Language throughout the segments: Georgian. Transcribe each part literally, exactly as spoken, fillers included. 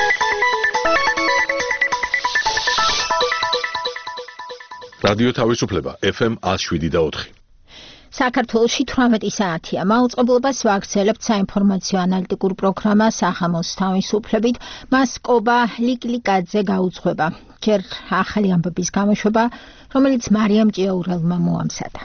რადიო თავისუფლება ეფ ემ ათს შვიდი და ოთხი. საქართველოში თვრამეტი საათია. მაუწყებლობას ვაგრძელებთ საინფორმაციო ანალიტიკურ პროგრამა სახამოს თავისუფლებით. მას კობა ლიკლიკაძე გაუძღვება. ჯერ ახალი ამბების გამოშვება, რომელიც მარიამ ჭიაურელმა მოამზადა.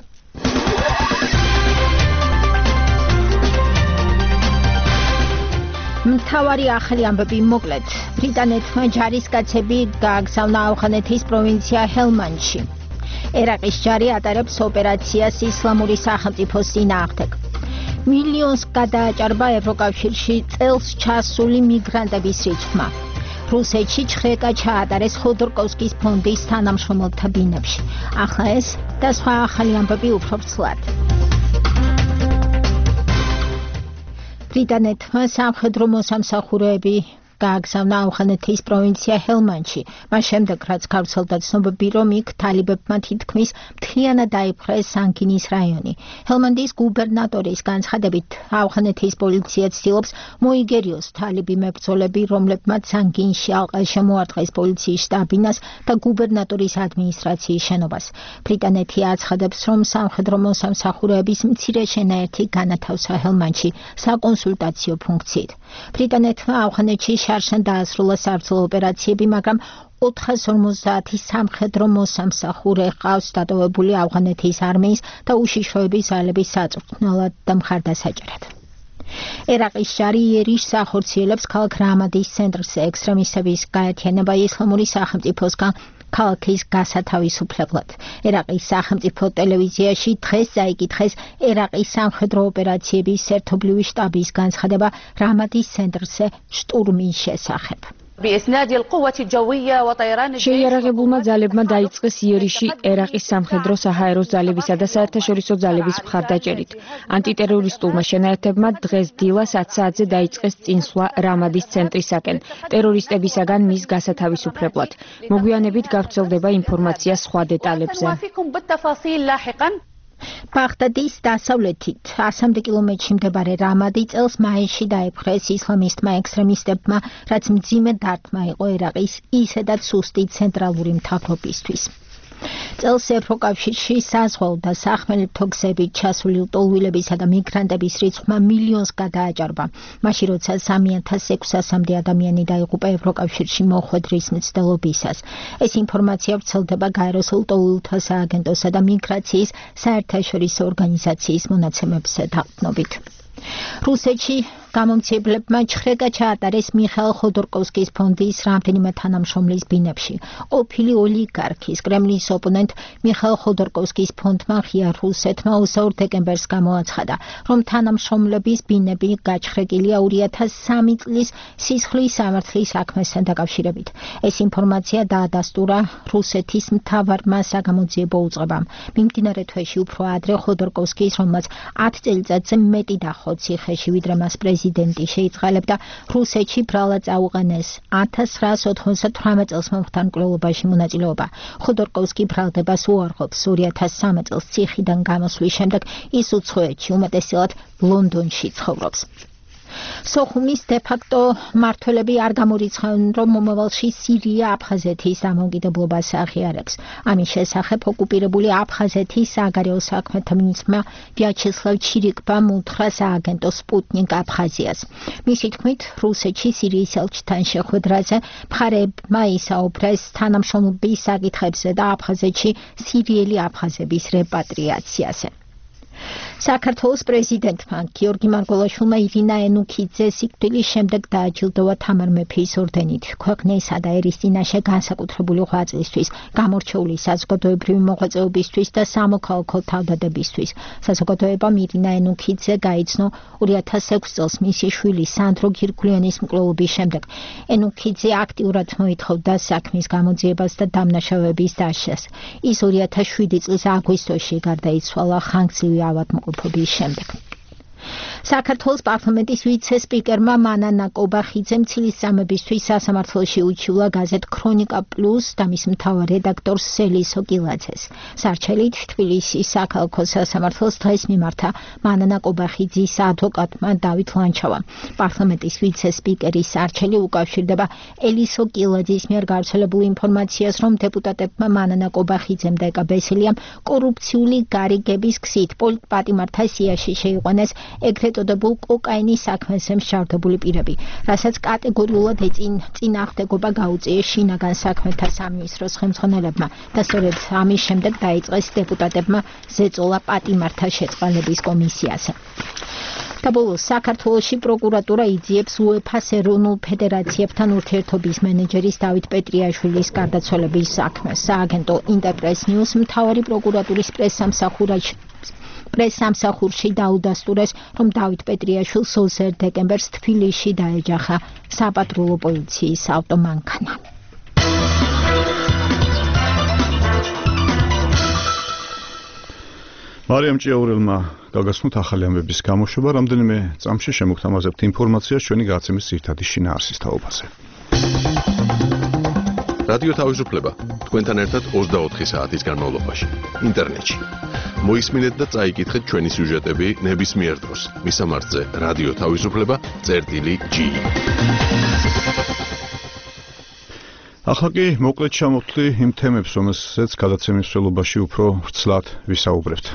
მთავარი ახალი ამბები მოკლედ. ბრიტანეთმა ჯარისკაცები გააგზავნა ავღანეთის პროვინცია ჰელმანდში. ერაყის ჯარი ატარებს ოპერაციას ისლამური სახელმწიფოს წინააღმდეგ. მილიონს გადააჭარბა ევროკავშირში წელს ჩასული მიგრანტების რიცხვმა. რუსეთში ჩხრეკა ჩაატარეს ხოდორკოვსკის ფონდის თანამშრომელთა ბინებში. ახლა ეს და სხვა ახალი ამბები უფრო ვრცლად. ბრიტანეთმა სამხედრო მოსამსახურეები გააგზავნა ავღანეთის პროვინცია ჰელმანდში. მას შემდეგ, რაც გავრცელდა ცნობები, რომ იქ თალიბებმა თითქმის მთლიანად დაიპყრეს სანგინის რაიონი. ჰელმანდის გუბერნატორის განცხადებით, ავღანეთის პოლიცია ცდილობს მოიგერიოს თალიბი მებრძოლები, რომლებმაც სანგინში ალყა შემოარტყეს პოლიციის შტაბ-ბინას და გუბერნატორის ადმინისტრაციის შენობას. ბრიტანეთი აცხადებს, რომ სამხედრო მოსამსახურეების მცირე შენაერთი განათავსა ჰელმანდში საკონსულტაციო ფუნქციით. ბრიტანეთმა ავღანეთში შარშან დაასრულა საბრძოლო ოპერაციები, მაგრამ ოთხას ორმოცდაათი სამხედრო მოსამსახურე ყავს დატოვებული ავღანეთის არმიის და უშიშროების ძალების საწვრთნელად და მხარდასაჭერად. ერაყის ჯარი იერიშს ახორციელებს ქალაქ რამადის ცენტრზე ექსტრემისტების გაერთიანება ისლამური სახელმწიფოსგან ქალაქის გასათავისუფლებლად. ერაყის სახელმწიფო ტელევიზიაში დღეს წაიკითხეს ერაყის სამხედრო ოპერაციების ერთობლივი შტაბის განცხადება რამადის ცენტრზე შტურმის შესახებ. შეიარაღებულმა ძალებმა დაიწყეს იერიში ერაყის სამხედრო საჰაერო ძალებისა და საერთაშორისო ძალების მხარდაჭერით. ანტიტერორისტულმა შენაერთებმა დღეს დილას ათ საათზე დაიწყეს წინსვლა რამადის ცენტრისაკენ, ტერორისტებისაგან მის გასათავისუფლებლად. მოგვიანებით გავრცელდება ინფორმაცია სხვა დეტალებზე. ბაღდადის დასავლეთით ასამდე კილომეტრში მდებარე რამადი წელს მაისში დაიპყრეს ისლამისტმა ექსტრემისტებმა, რაც მძიმე დარტყმა იყო ერაყის ისედაც სუსტი ცენტრალური მთავრობისთვის. წელს ევროკავშირში საზღვაო და სახმელეთო გზებით ჩასული ლტოლვილებისა და მიგრანტების რიცხვმა მილიონს გადააჭარბა. მაშინ როცა სამი ათას ექვსასამდე ადამიანი დაიღუპა ევროკავშირში მოხვედრის მცდელობისას. ეს ინფორმაცია ვრცელდება გაეროს ლტოლვილთა სააგენტოსა და მიგრაციის საერთაშორისო ორგანიზაციის მონაცემებზე დაყრდნობით. რუსეთში გამომცემლებმა ჩხრეკა ჩაატარეს მიხაილ ხოდორკოვსკის ფონდის რამდენიმე თანამშრომლის ბინებში. ყოფილი ოლიგარქის კრემლის ოპონენტ მიხაილ ხოდორკოვსკის ფონდმა ღია რუსეთმა ოცდაორ დეკემბერს გამოაცხადა, რომ თანამშრომლების ბინები გაჩხრეკილია ორი ათას სამი წლის სისხლის სამართლის საქმესთან დაკავშირებით. ეს ინფორმაცია დაადასტურა რუსეთის მთავარმა საგამოძიებო უწყებამ. მიმდინარე თვეში უფრო ადრე ხოდორკოვსკის, რომელმაც ათ წელიწადზე მეტი დახო ციხეში, ვიდრე მას პრეზიდენტი შეიწყალებდა, რუსეთში ბრალად წაუყენეს ათას ცხრაას ოთხმოცდათვრამეტ წელს მომხდარ მკვლელობაში მონაწილეობა. ხოდორკოვსკი ბრალდებას უარყოფს. ორი ათას სამი წელს ციხიდან გამოსვლის შემდეგ ის უცხოეთში, უმეტესწილად ლონდონში ცხოვრობს. სოხუმის დე-ფაქტო მმართველები არ გამორიცხავენ, რომ მომავალში სირია აფხაზეთის დამოუკიდებლობას აღიარებს. ამის შესახებ ოკუპირებული აფხაზეთის საგარეო საქმეთა მინისტრმა ვიაჩესლავ ჩირიკბამ უთხრა სააგენტო სპუტნიკ აფხაზიას. მისი თქმით, რუსეთში სირიის ელჩთან შეხვედრაზე მხარეებმა ისაუბრეს თანამშრომლობის საკითხებზე და აფხაზეთში სირიელი აფხაზების რეპატრიაციაზე. საქართველოს პრეზიდენტმა გიორგი მარგველაშვილმა ირინა ენუქიძე სიკვდილის შემდეგ დააჯილდოვა თამარ მეფის ორდენით. ქვეყნისა და ერის წინაშე განსაკუთრებული ღვაწლისთვის, გამორჩეული საზოგადოებრივი მოღვაწეობისთვის და სამოქალაქო თავდადებისთვის. საზოგადოებამ ირინა ენუქიძე გაიცნო ორი ათას ექვსი წელს მისი შვილი სანდრო გირგვლიანის მკვლელობის შემდეგ. ენუქიძე აქტიურად მოითხოვდა საქმის გამოძიებას და დამნაშავეების დაშლას. ის ორი ათას შვიდი წლის აგვისტოში გარდაიცვალა ხანგრძლივი ავადმყოფობის შემდეგ. საქართველოს პარლამენტის ვიცე-სპიკერმა მანანა კობახიძემ ცილისწამებისთვის სასამართლოში უჩივლა გაზეთ ქრონიკა პლუს და მის მთავარ რედაქტორს სელისო გილაძეს. სარჩელით თბილისის საქალაქო სასამართლოს დღეს მიმართა მანანა კობახიძის ადვოკატმა დავით ლანჩავამ. პარლამენტის ვიცე-სპიკერის სარჩელი უკავშირდება ელისო გილაძის მიერ გავრცელებულ ინფორმაციას, რომ დეპუტატებმა მანანა კობახიძემ და ეკა ბესილიამ კორუფციული გარიგების გზით პოლიტპატიმართა სიაში შეიყვანეს ეგრეთ წოდებულ კოკაინის საქმეზე მსჯავრდებული პირები, რასაც კატეგორიულად წინააღმდეგობა გაუწიეს შინაგან საქმეთა სამინისტროს ხელმძღვანელებმა და სწორედ ამის შემდეგ დაიწყეს დეპუტატებმა ზეწოლა პატიმართა შეწყალების კომისიაზე. და ბოლოს საქართველოში პროკურატურა იძიებს უეფა-ს ეროვნულ ფედერაციებთან ურთიერთობის მენეჯერის დავით პეტრიაშვილის გარდაცვალების საქმეს. სააგენტო ინტერპრეს ნიუს მთავარი პროკურატურის პრესსამსახურში პრესსამსახურში დაუდასტურეს, რომ დავით პეტრიაშვილს ოცდაერთი დეკემბერს თბილისში დაეჯახა საპატრულო პოლიციის ავტომანქანა. მარიამ ჭიაურელმა გაგაცნოთ ახალი ამბების გამოშვება, რამდენიმე წამში შემოგთავაზებთ ინფორმაციას ჩვენი გადაცემის ძირითადი შინაარსის თაობაზე. რადიო თავისუფლება თქვენთან ერთად ოცდაოთხი საათის განმავლობაში ინტერნეტში. მოისმინეთ და წაიკითხეთ ჩვენი სიუჟეტები ნებისმიერ დროს. მისამართზე რადიო თავისუფლება წერტილი ჯი. ახლა კი მოკლედ ჩამოვთვლი იმ თემებს, რომელსაც გადაცემის მსვლელობაში უფრო ვრცლად ვისაუბრებთ.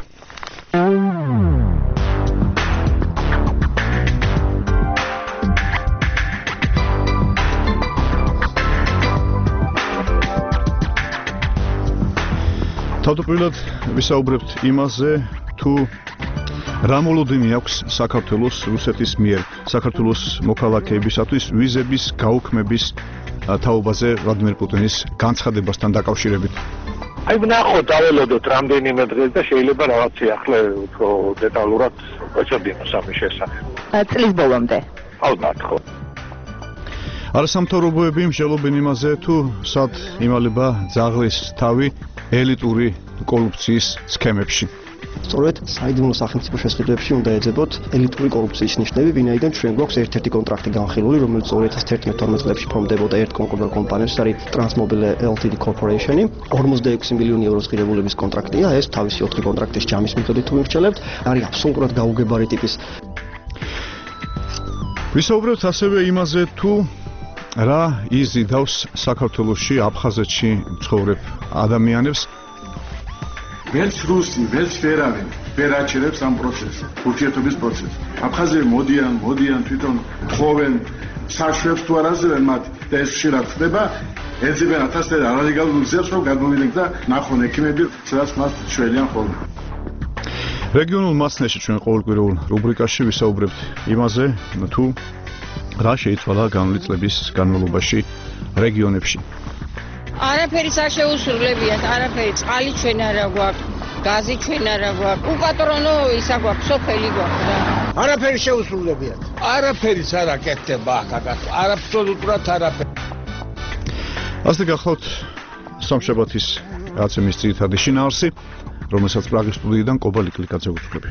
თავდაპირველად ვისაუბრებთ იმაზე, თუ რა მოლოდინი აქვს საქართველოს რუსეთის მიერ საქართველოს მოქალაქეებისათვის ვიზების გაუქმების თაობაზე ვლადიმერ პუტინის განცხადებასთან დაკავშირებით. აი ვნახოთ, დაველოდოთ რამდენიმე დღეს და შეიძლება რაღაცი ახლა უფრო დეტალურად ვეცოდინოს ამის შესახებ. წლის ბოლომდე. ალბათ ხო. არასამთავრობოები მსჯელობენ იმაზე, თუ სად იმალება ძაღლის თავი ელიტური კორუფციის სქემებში. სწორედ საიდუმლო სახელმწიფო შესყიდვებში უნდა ეძებოთ ელიტური კორუფციის ნიშნები, ვინაიდან ჩვენ გვაქვს ერთ-ერთი კონტრაქტი განხილული, რომელიც ორი ათას თერთმეტ თორმეტ წლებში ფორმდებოდა ერთ კონკრეტულ კომპანიას, არის Transmobile ელტიდი Corporation-ი, ორმოცდაექვსი მილიონი ევროს ღირებულების კონტრაქტია, ეს თავისი ოთხი კონტრაქტის ჯამის მეთოდით თუ ვიმრჩელებთ, არის აბსოლუტურად გაუგებარი ტიპის. ვისაუბრებთ ასევე იმაზე, თუ რა იზიდავს საქართველოში, აფხაზეთში მცხოვრებ ადამიანებს. ვერც რუსი, ვერც ვერავინ ვერ აჩერებს ამ პროცესს, ურთიერთობის პროცესს. აფხაზები მოდიან, მოდიან თვითონ თხოვენ საშვებს თუ არ აძლევენ მათ და ეს ხშირად ხდება, ეძებენ ათასდე არალეგალურ გზებს, რომ გადმოვიდნენ და ნახონ ექიმები, სადაც მას შველიან ხოლმე. რეგიონულ მასნეში ჩვენ ყოველკვირეულ რუბრიკაში ვისაუბრებთ იმაზე, თუ რა შეიცვალა განვლილი წლების განმავლობაში რეგიონებში. არაფერი არ შეუსრულებიათ, არაფერი, წყალი ჩვენ არა გვაქვს, გაზი ჩვენ არა გვაქვს, უპატრონო ისა გვაქვს, სოფელი გვაქვს რა. არაფერი შეუსრულებიათ. არაფერიც არ აკეთდება აქ, აბსოლუტურად არაფერი. ასე გახლავთ სამშაბათის გადაცემის ძირითადი შინაარსი, რომელსაც პრაღის სტუდიიდან კობა ლიკლიკაძე უძღვები.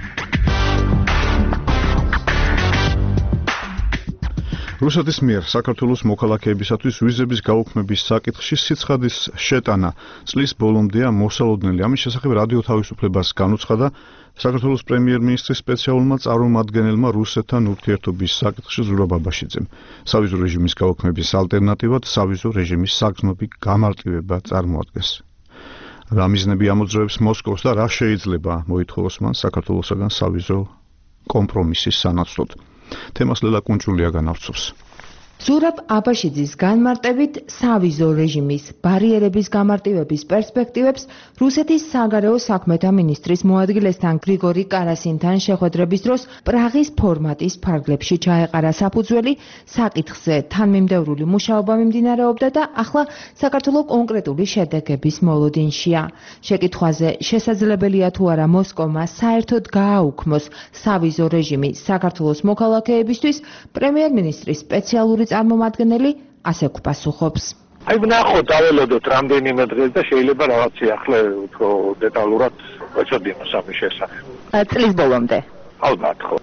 რუსეთის მიერ საქართველოს მოქალაქეებისათვის ვიზების გაუქმების საკითხში სიცხადის შეტანა წლის ბოლომდეა მოსალოდნელი. ამის შესახებ რადიო თავისუფლებას განუცხადა საქართველოს პრემიერ-მინისტრის სპეციალურმა წარმომადგენელმა რუსეთთან ურთიერთობის საკითხში ზურაბ აბაშიძემ. სავიზო რეჟიმის გაუქმების ალტერნატივად სავიზო რეჟიმის საგრძნობი გამარტივება წარმოადგენს. რა მიზნები ამოძრავებს მოსკოვს და რა შეიძლება მოითხოვოს მან საქართველოსაგან სავიზო კომპრომისის სანაცვლოდ. თემას ლელა კუნჭულია განავრცობს. ზურაბ აბაშიძის განმარტებით სავიზო რეჟიმის ბარიერების გამარტივების პერსპექტივებს რუსეთის საგარეო საქმეთა მინისტრის მოადგილესთან გრიგორი კარასინთან შეხვედრების დროს პრაღის ფორმატის ფარგლებში ჩაეყარა საფუძველი, საკითხზე თანმიმდევრული მუშაობა მიმდინარეობდა და ახლა საქართველოს კონკრეტული შედეგების მოლოდინშია. შეკითხვაზე შესაძლებელია თუ არა მოსკოვმა საერთოდ გააუქმოს სავიზო რეჟიმი საქართველოს მოქალაქეებისთვის, პრემიერ-მინისტრის სპეციალური წარმომადგენელი ასექ პასუხობს. აი ვნახოთ, დაველოდოთ რამდენიმე დღეს და შეიძლება რაღაცი ახლა უფრო დეტალურად ვეცოდინოს ამის შესახებ. წლის ბოლომდე. ალბათ ხო.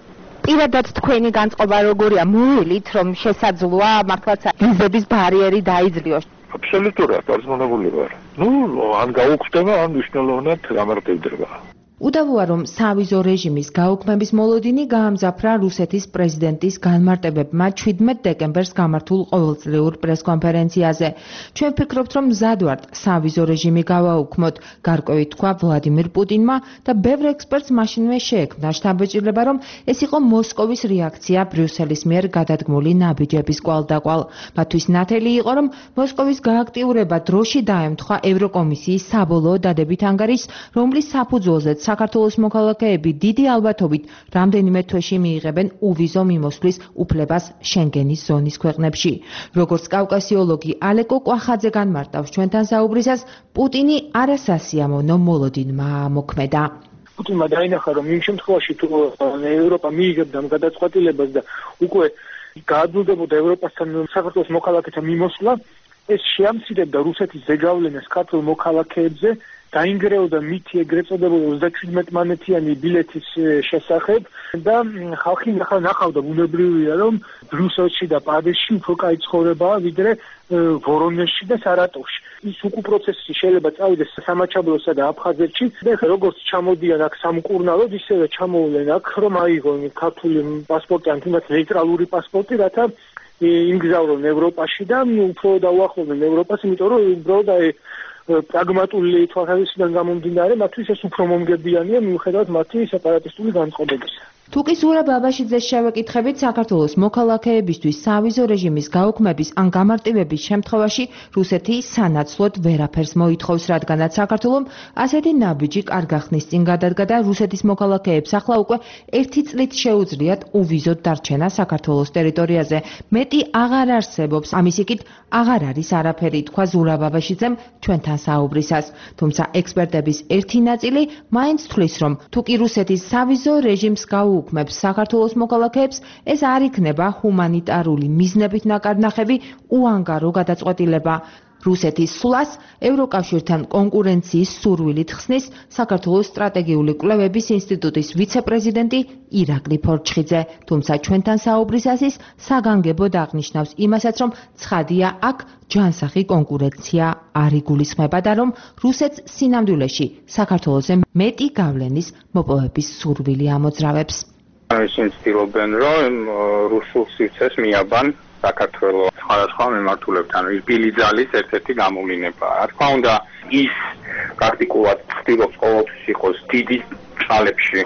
პირადად თქვენი განწყობა როგორია? მოველით რომ შესაძლოა მართლაც ვიზების ბარიერი დაიძლიოს? აბსოლუტურად დაზმონებული ვარ. ნუ ან გაუქმდება, ან მნიშვნელოვნად გამარტივდება. უდავოა რომ სავიზო რეჟიმის გაუქმების მოლოდინი გაამძაფრა რუსეთის პრეზიდენტის განმარტებებმა შვიდმეტ დეკემბერს გამართულ ყოველწლიურ პრესკონფერენციაზე. ჩვენ ვფიქრობთ, რომ მზად ვართ სავიზო რეჟიმი გავაუქმოთ, გარკვევით თქვა ვლადიმირ პუტინმა და ბევრ ექსპერტს მაშინვე შეექმნა შთაბეჭდილება, რომ ეს იყო მოსკოვის რეაქცია ბრიუსელის მიერ გადადგმული ნაბიჯების კვალდაკვალ. მათთვის ნათელი იყო, რომ მოსკოვის გააქტიურება დროში დაემთხვა ევროკომისიის საბოლოო დადებით ანგარიშს, რომლის საფუძველზეც საქართველოს მოქალაქეები დიდი ალბათობით რამდენიმე თვეში მიიღებენ უვიზო მიმოსვლის უფლებას შენგენის ზონის ქვეყნებში. როგორც კავკასიოლოგი ალეკო კვახაძე განმარტავს ჩვენთან საუბრისას, პუტინი არასასიამოვნო მოლოდინმა მოქმედა. პუტინმა დაინახა, რომ იმ შემთხვევაში თუ ევროპა მიიღებდა ამ გადაწყვეტილებას და უკვე გააძლიერებოდა ევროპასთან საქართველოს მოქალაქეთა მიმოსვლა, ეს შეამცირებდა რუსეთის ზეგავლენას ქართულ მოქალაქეებზე, დაინგრეოდა მითი ეგრეთ წოდებული ოცდაშვიდმეტ მანეთიანი ბილეთის შესახებ და ხალხი ნახავდა ბუნებრივია, რომ ბრიუსელში და პარიზში უფრო კაი ცხოვრებაა ვიდრე ვორონეჟში და სარატოვში. ის უკუ პროცესი შეიძლება წავიდეს სამაჩაბლოსა და აფხაზეთში და როგორც ჩამოდიან აქ სამკურნალოდ, ისევე ჩამოვლენ აქ, რომ აიღონ ქართული პასპორტი ან თუნდაც ნეიტრალური პასპორტი, რათა იმგზავრონ ევროპაში და უფრო დაუახლოვდნენ ევროპას, იმიტომ რომ უბრალოდ აი პრაგმატული თვალსაზრისიდან გამომდინარე, მათთვის ეს უფრო მომგებიანია მიუხედავად მათი სეპარატისტული განწყობებისა. თუკი ზურაბ აბაშიძეს შევეკითხებით, საქართველოს მოქალაქეებისთვის სავიზო რეჟიმის გაუქმების ან გამარტივების შემთხვევაში რუსეთი სანაცვლოდ ვერაფერს მოითხოვს, რადგანაც საქართველომ ასეთი ნაბიჯი კარგა ხნის წინ გადადგა და რუსეთის მოქალაქეებს ახლა უკვე ერთი წლით შეუძლიათ უვიზოდ დარჩენა საქართველოს ტერიტორიაზე. მეტი აღარ არსებობს, ამის იქით აღარ არის არაფერი, თქვა ზურაბ აბაშიძემ ჩვენთან საუბრისას. თუმცა ექსპერტების ერთი ნაწილი მაინც თვლის, რომ თუკი რუსეთის სავიზო რეჟიმს გაუ უქმებს საქართველოს მოქალაქეებს, ეს არ იქნება ჰუმანიტარული მიზნებით ნაკარნახები უანგარო გადაწყვეტილება. რუსეთის სვლას ევროკავშირთან კონკურენციის სურვილით ხსნის საქართველოს სტრატეგიული კვლევების ინსტიტუტის ვიცე-პრეზიდენტი ირაკლი ფორჩხიძე, თუმცა ჩვენთან საუბრისას ის საგანგებოდ აღნიშნავს იმასაც, რომ ცხადია აქ ჯანსაღი კონკურენცია არ იგულისხმება და რომ რუსეთს სინამდვილეში საქართველოზე მეტი გავლენის მოპოვების სურვილი ამოძრავებს. ისინი ცდილობენ, რომ რუსულ სივრცეს მიაბან საქართველოს სხვადასხვა მემართულებთან. ის ბილიძალის ერთ-ერთი გამოვლინება. რა თქმა უნდა, ის პრაქტიკულად ცდილობს ყოველთვის იყოს დიდი ჭალებში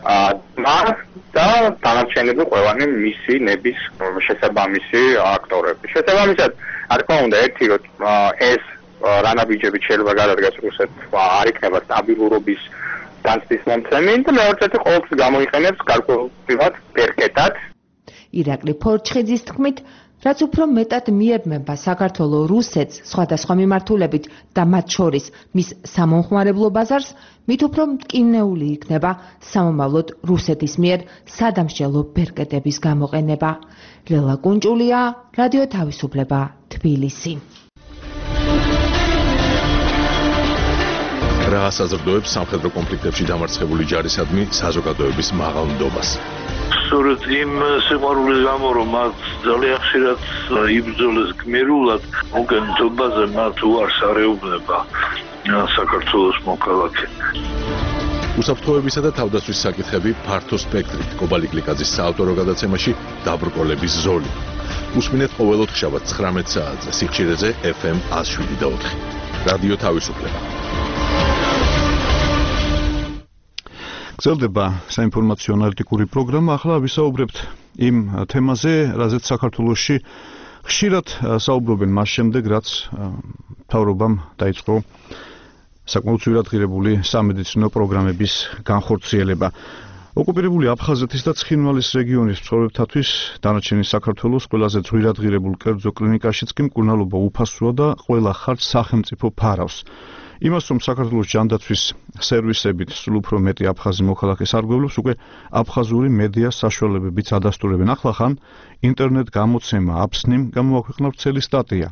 და დანარჩენები ყველანი მისი ნების შესაბამისი აქტორები. შესაბამისად, რა თქმა უნდა, ერთი რომ ეს რანაბიჯები შეიძლება გადადგას რუსეთს, არ იქნება სტაბილურობის განცდის მომცემი და მეორეც ყოველთვის გამოიყენებს გარკვეულად პერკეტად. ირაკლი ფორჩხიძის თქმით, რაც უფრო მეტად მიებმება საქართველო რუსეთს სხვადასხვა მიმართულებით და მათ შორის მის სამომხმარებლო ბაზარს, მით უფრო მტკივნეული იქნება სამომავლოდ რუსეთის მიერ სადამსჯელო პერკეტების გამოყენება. ლელა კუნჭულია, რადიო თავისუფლება, თბილისი. რა საზრდოებს სამხედრო კონფლიქტებში დამარცხებული ჯარისადმი საზოგადოების მაღალ ნდობას. სწორედ იმ სიყვარულის გამო, რომ მათ ძალიან ხშირად იბრძოლეს გმირულად, უკანონობაზე მათ უარს არეუბნება საქართველოს მოქალაქე. უსაფრთხოებისა და თავდაცვის საკითხები ფართო სპექტრით. კობალი გლიკაძის საავტორო გადაცემაში დაბრკოლების ზოლი. უსმინეთ ყოველ ოთხშაბათს ცხრამეტ საათზე სიხშირეზე ეფ ემ ათას შვიდი და ოთხი. რადიო თავისუფლება. გრძელდება საინფორმაციო ანალიტიკური პროგრამა. ახლა ვისაუბრებთ იმ თემაზე, რაზეც საქართველოში ხშირად საუბრობენ მას შემდეგ, რაც მთავრობამ დაიწყო საკმაოდ ძვირადღირებული სამედიცინო პროგრამების განხორციელება. ოკუპირებული აფხაზეთის და ცხინვალის რეგიონის მცხოვრებთათვის დანარჩენი საქართველოს ყველაზე ძვირადღირებულ კერძო კლინიკაშიც კი მკურნალობა უფასოა და ყველა ხარჯს სახელმწიფო ფარავს. იმას, რომ საქართველოს ჯანდაცვის სერვისებით სულ უფრო მეტი აფხაზი მოქალაქე სარგებლობს, უკვე აფხაზური მედია საშუალებებიც ადასტურებენ. ახლახან ინტერნეტ გამოცემა აფსნიმ გამოაქვეყნა ვრცელი სტატია.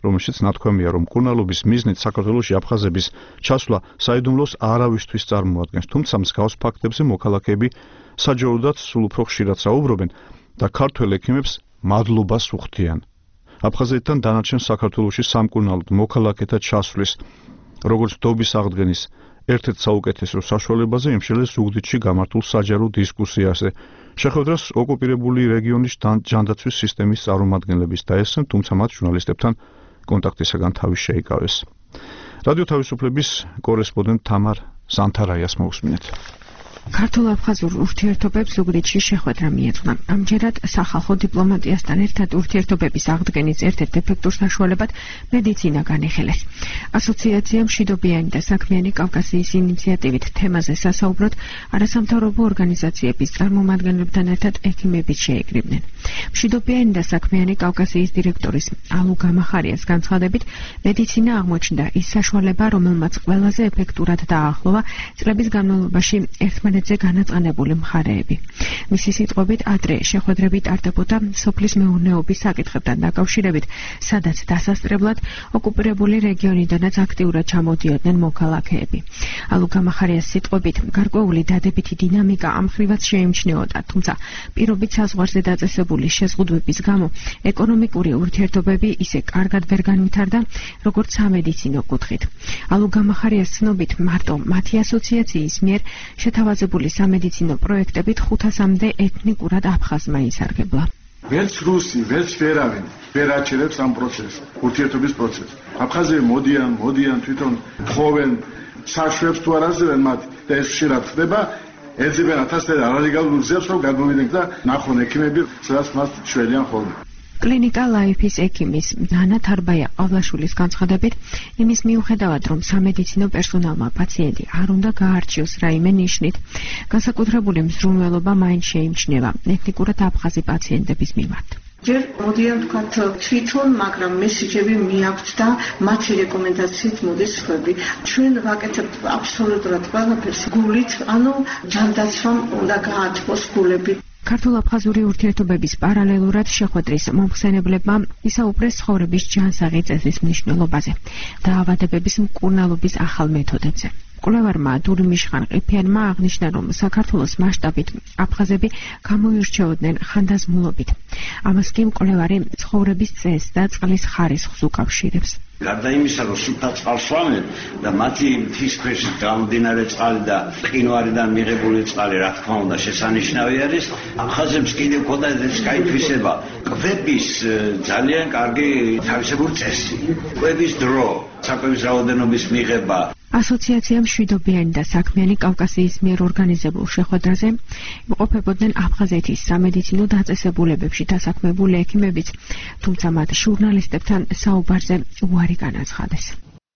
რომელშიც ნათქვამია, რომ მკურნალობის მიზნით საქართველოში აფხაზების ჩასვლა საიდუმლოს არავისთვის წარმოადგენს, თუმცა მსგავს ფაქტებზე მოქალაქეები საჯაროდაც სულ უფრო ხშირად საუბრობენ და ქართველ ექიმებს მადლობას უხდიან. აფხაზეთთან დანარჩენ საქართველოში სამკურნალოდ მოქალაქეთა ჩასვლის, როგორც დობის აღდგენის ერთ-ერთ საუკეთესო საშუალებაზე იმშელეს ზუგდიდში გამართულ საჯარო დისკუსიაზე. შეხვედრას ოკუპირებული რეგიონის ჯანდაცვის სისტემის წარმომადგენლების დაესწრნენ, თუმცა მათ ჟურნალისტებთან კონტაქტისაგან თავი შეიკავეს. რადიო თავისუფლების კორესპონდენტ თამარ ზანთარაიას მოусმინეთ. ქართულ-აფხაზურ ურთიერთობებს ზუგდიდში შეხვედრა მიეძღვნა. ამჯერად სახალხო დიპლომატიასთან ერთად ურთიერთობების აღდგენის ერთ-ერთ ეფექტურ საშუალებად მედიცინა განიხილეს. ასოციაციამ მშვიდობიანი და საქმიანი კავკასიის ინიციატივით თემაზე სასაუბროდ არასამთავრობო ორგანიზაციების წარმომადგენლებთან ერთად ექიმებიც შეეკრიბნენ. მშვიდობიანი და საქმიანი კავკასიის დირექტორის ალუ გამახარიას განცხადებით, მედიცინა აღმოჩნდა ის საშუალება, რომელმაც ყველაზე ეფექტურად დააახლოვა წლების განმავლობაში ერთმანეთზე განაწყენებული მხარეები. მისი სიტყვებით, ადრე შეხვედრები ტარდებოდა სოფლის მეურნეობის საკითხებთან დაკავშირებით, სადაც დასასწრებლად ოკუპირებული რეგიონიდანაც აქტიურად ჩამოდიოდნენ მოქალაქეები. ალუ გამახარიას სიტყვებით, გარკვეული დადებითი დინამიკა ამ ხრივაც შეიმჩნეოდა, თუმცა პირობით საზღვარზე დაწესებული შეზღუდვების გამო ეკონომიკური ურთიერთობები ისე კარგად ვერ განვითარდა, როგორც სამედიცინო კუთხით. ალუ გამახარიას ცნობით, მარტო მათი ასოციაციის მიერ შეთავაზებული სამედიცინო პროექტებით ხუთასამდე ეთნიკურად აფხაზმა ისარგებლა. ვერც რუსი, ვერც ვერავინ ვერ აჩერებს ამ პროცესს, ურთიერთობის პროცესს. აფხაზები მოდიან, მოდიან თვითონ თხოვენ, საშვებს თუ არ აძლევენ მათ და ეს ხშირად ხდება, ეძებენ ათასდე არალეგალურ გზებს, რომ გადმოვიდნენ და ნახონ ექიმები, სადაც მას შველიან ხოლმე. კლინიკა ლაიფის ექიმის ნანა თარბაია ყავლაშვილის განცხადებით, იმის მიუხედავად, რომ სამედიცინო პერსონალმა პაციენტი არ უნდა გაარჩიოს რაიმე ნიშნით, განსაკუთრებული მზრუნველობა მაინც შეიმჩნევა ეთნიკურად აფხაზი პაციენტების მიმართ. ჯერ მოდიან თქვათ თვითონ, მაგრამ მესიჯები მიაქვთ და მათი რეკომენდაციით მოდის სხვები. ჩვენ ვაკეთებთ აბსოლუტურად ყველაფერს გულით, ანუ ჯანდაცვამ უნდა გაათბოს გულები. ქართულ-აფხაზური ურთიერთობების პარალელურად შეხვედრის მომხსენებლებმა ისაუბრეს ცხოვრების ჯანსაღი წესის მნიშვნელობაზე, დაავადებების მკურნალობის ახალ მეთოდებზე. კვლევარმა დურიმიშხან ყიფიანმა აღნიშნა, რომ საქართველოს მასშტაბით აფხაზები გამოირჩეოდნენ ხანდაზმულობით. ამას კი მკვლევარი ცხოვრების წესს და წყლის ხარისხს უკავშირებს. გარდა იმისა, რომ სუფთა წყალს სვამენ და მათი მთის ქვეშ გამდინარე წყალი და მყინვარიდან მიღებული წყალი, რა თქმა უნდა, შესანიშნავი არის. აფხაზებს კიდევ ქონდა ეს გაითვისება, კვების ძალიან კარგი თავისებური წესი, კვების დრო, საკვების რაოდენობის მიღება. ასოციაცია მშვიდობიანი და საქმიანი კავკასიის მიერ ორგანიზებულ შეხვედრაზე იმყოფებოდნენ აფხაზეთის სამედიცინო დაწესებულებებში დასაქმებული ექიმებიც, თუმცა მათ ჟურნალისტებთან საუბარზე უარი განაცხადეს.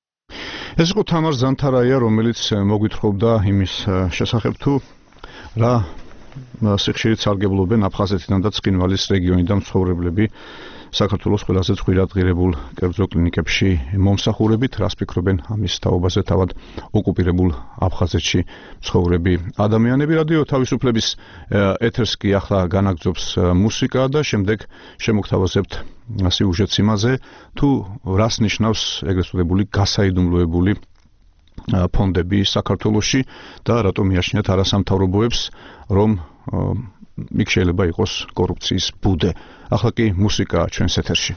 ეს იყო თამარ ზანთარაია, რომელიც მოგვითხრობდა იმის შესახებ თუ რა სიხშირით სარგებლობენ აფხაზეთიდან და ცხინვალის რეგიონიდან მცხოვრებლები საქართველოს ყველაზე ხშირად ღირებულ კერძო კლინიკებში მომსახურებით, რას ფიქრობენ ამის თაობაზე თავად ოკუპირებულ აფხაზეთში მცხოვრები ადამიანები. რადიო თავისუფლების ეთერს კი ახლა განაგრძობს მუსიკა და შემდეგ შემოგთავაზებთ სიუჟეტს იმაზე, თუ რას ნიშნავს ეგრეთ წოდებული გასაიდუმლოებული ფონდები საქართველოში და რატომ მიაჩნიათ არასამთავრობოებს, რომ იქ შეიძლება იყოს კორუფციის ბუდე. ახლა კი მუსიკა ჩვენს ეთერში.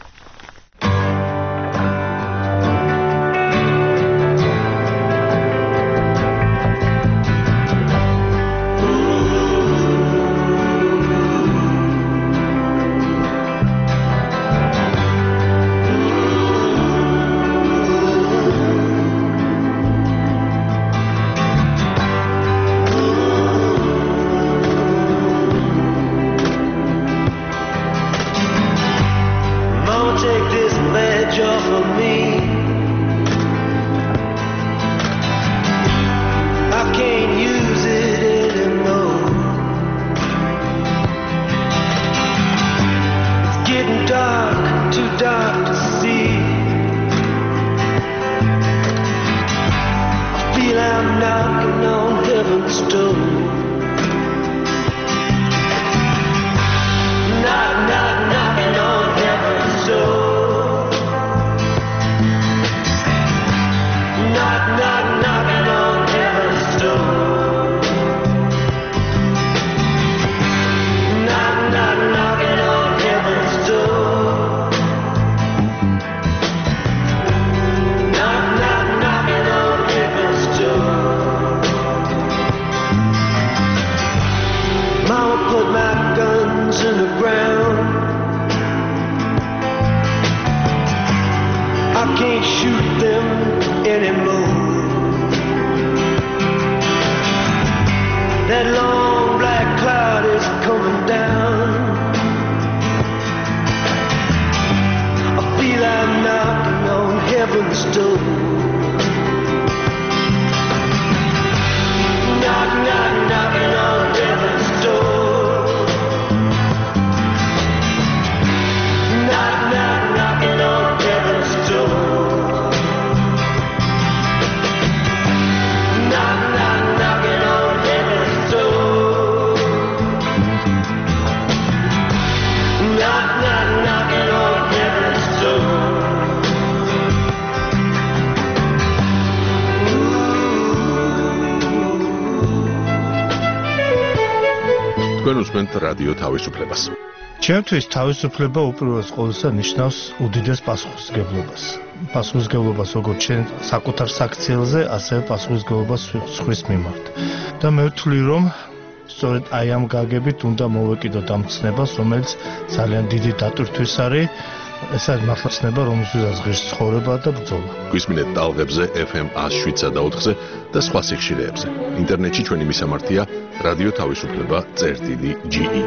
თქვენ უსმენთ რადიო თავისუფლებას. ჩემთვის თავისუფლება უპირველეს ყოვლისა ნიშნავს უდიდეს პასუხისმგებლობას. პასუხისმგებლობას როგორც ჩვენ საკუთარ საქციელზე, ასევე პასუხისმგებლობას სხვის მიმართ. და მე ვთვლი, რომ სწორედ აი ამ გაგებით უნდა მოვეკიდოთ ამ ცნებას, რომელიც ძალიან დიდი დატვირთვის არის. ეს არის მართლა ცნება, რომელსაც ღირს ცხოვრება და ბრძოლა. გვისმინეთ ტალღებზე ეფ ემ one oh seven point eight-ზე და სხვა სიხშირეებზე. ინტერნეტში ჩვენი მისამართია რადიო თავისუფლება წერტილი ჯი ი.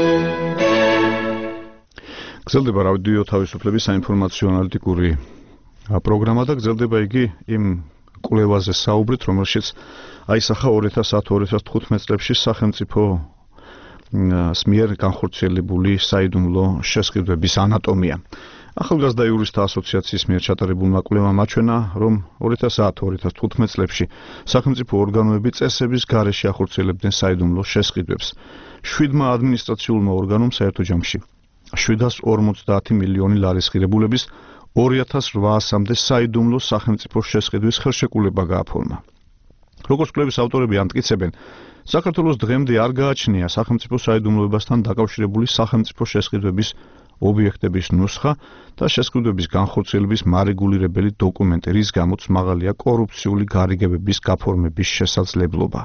გრძელდება რადიო თავისუფლების საინფორმაციო ანალიტიკური პროგრამა და გრძელდება იგი იმ კვლევაზე საუბრით, რომელშიც აისახა two thousand ten two thousand fifteen წლებში სახელმწიფო მიერ განხორციელებული საიდუმლო შესყიდვების ანატომია. ახალგაზრდა იურისტთა ასოციაციის მიერ ჩატარებულმა კვლევამ აჩვენა, რომ two thousand ten two thousand fifteen წლებში სახელმწიფო ორგანოები წესების გარეშე ახორციელებდნენ საიდუმლო შესყიდვებს. შვიდმა ადმინისტრაციულმა ორგანომ საერთო ჯამში seven hundred forty მილიონი ლარის ღირებულების two thousand eight hundred-მდე საიდუმლო სახელმწიფო შესყიდვის ხელშეკრულება გააფორმა. როგორც კვლევის ავტორები ამტკიცებენ, საქართველოს დღემდე არ გააჩნია სახელმწიფო საიდუმლოებასთან დაკავშირებული სახელმწიფო შესყიდვების ობიექტების ნუსხა და შესყიდვების განხორციელების მარეგულირებელი დოკუმენტი, რის გამოც მაღალია კორუფციული გარიგებების გაფორმების შესაძლებლობა.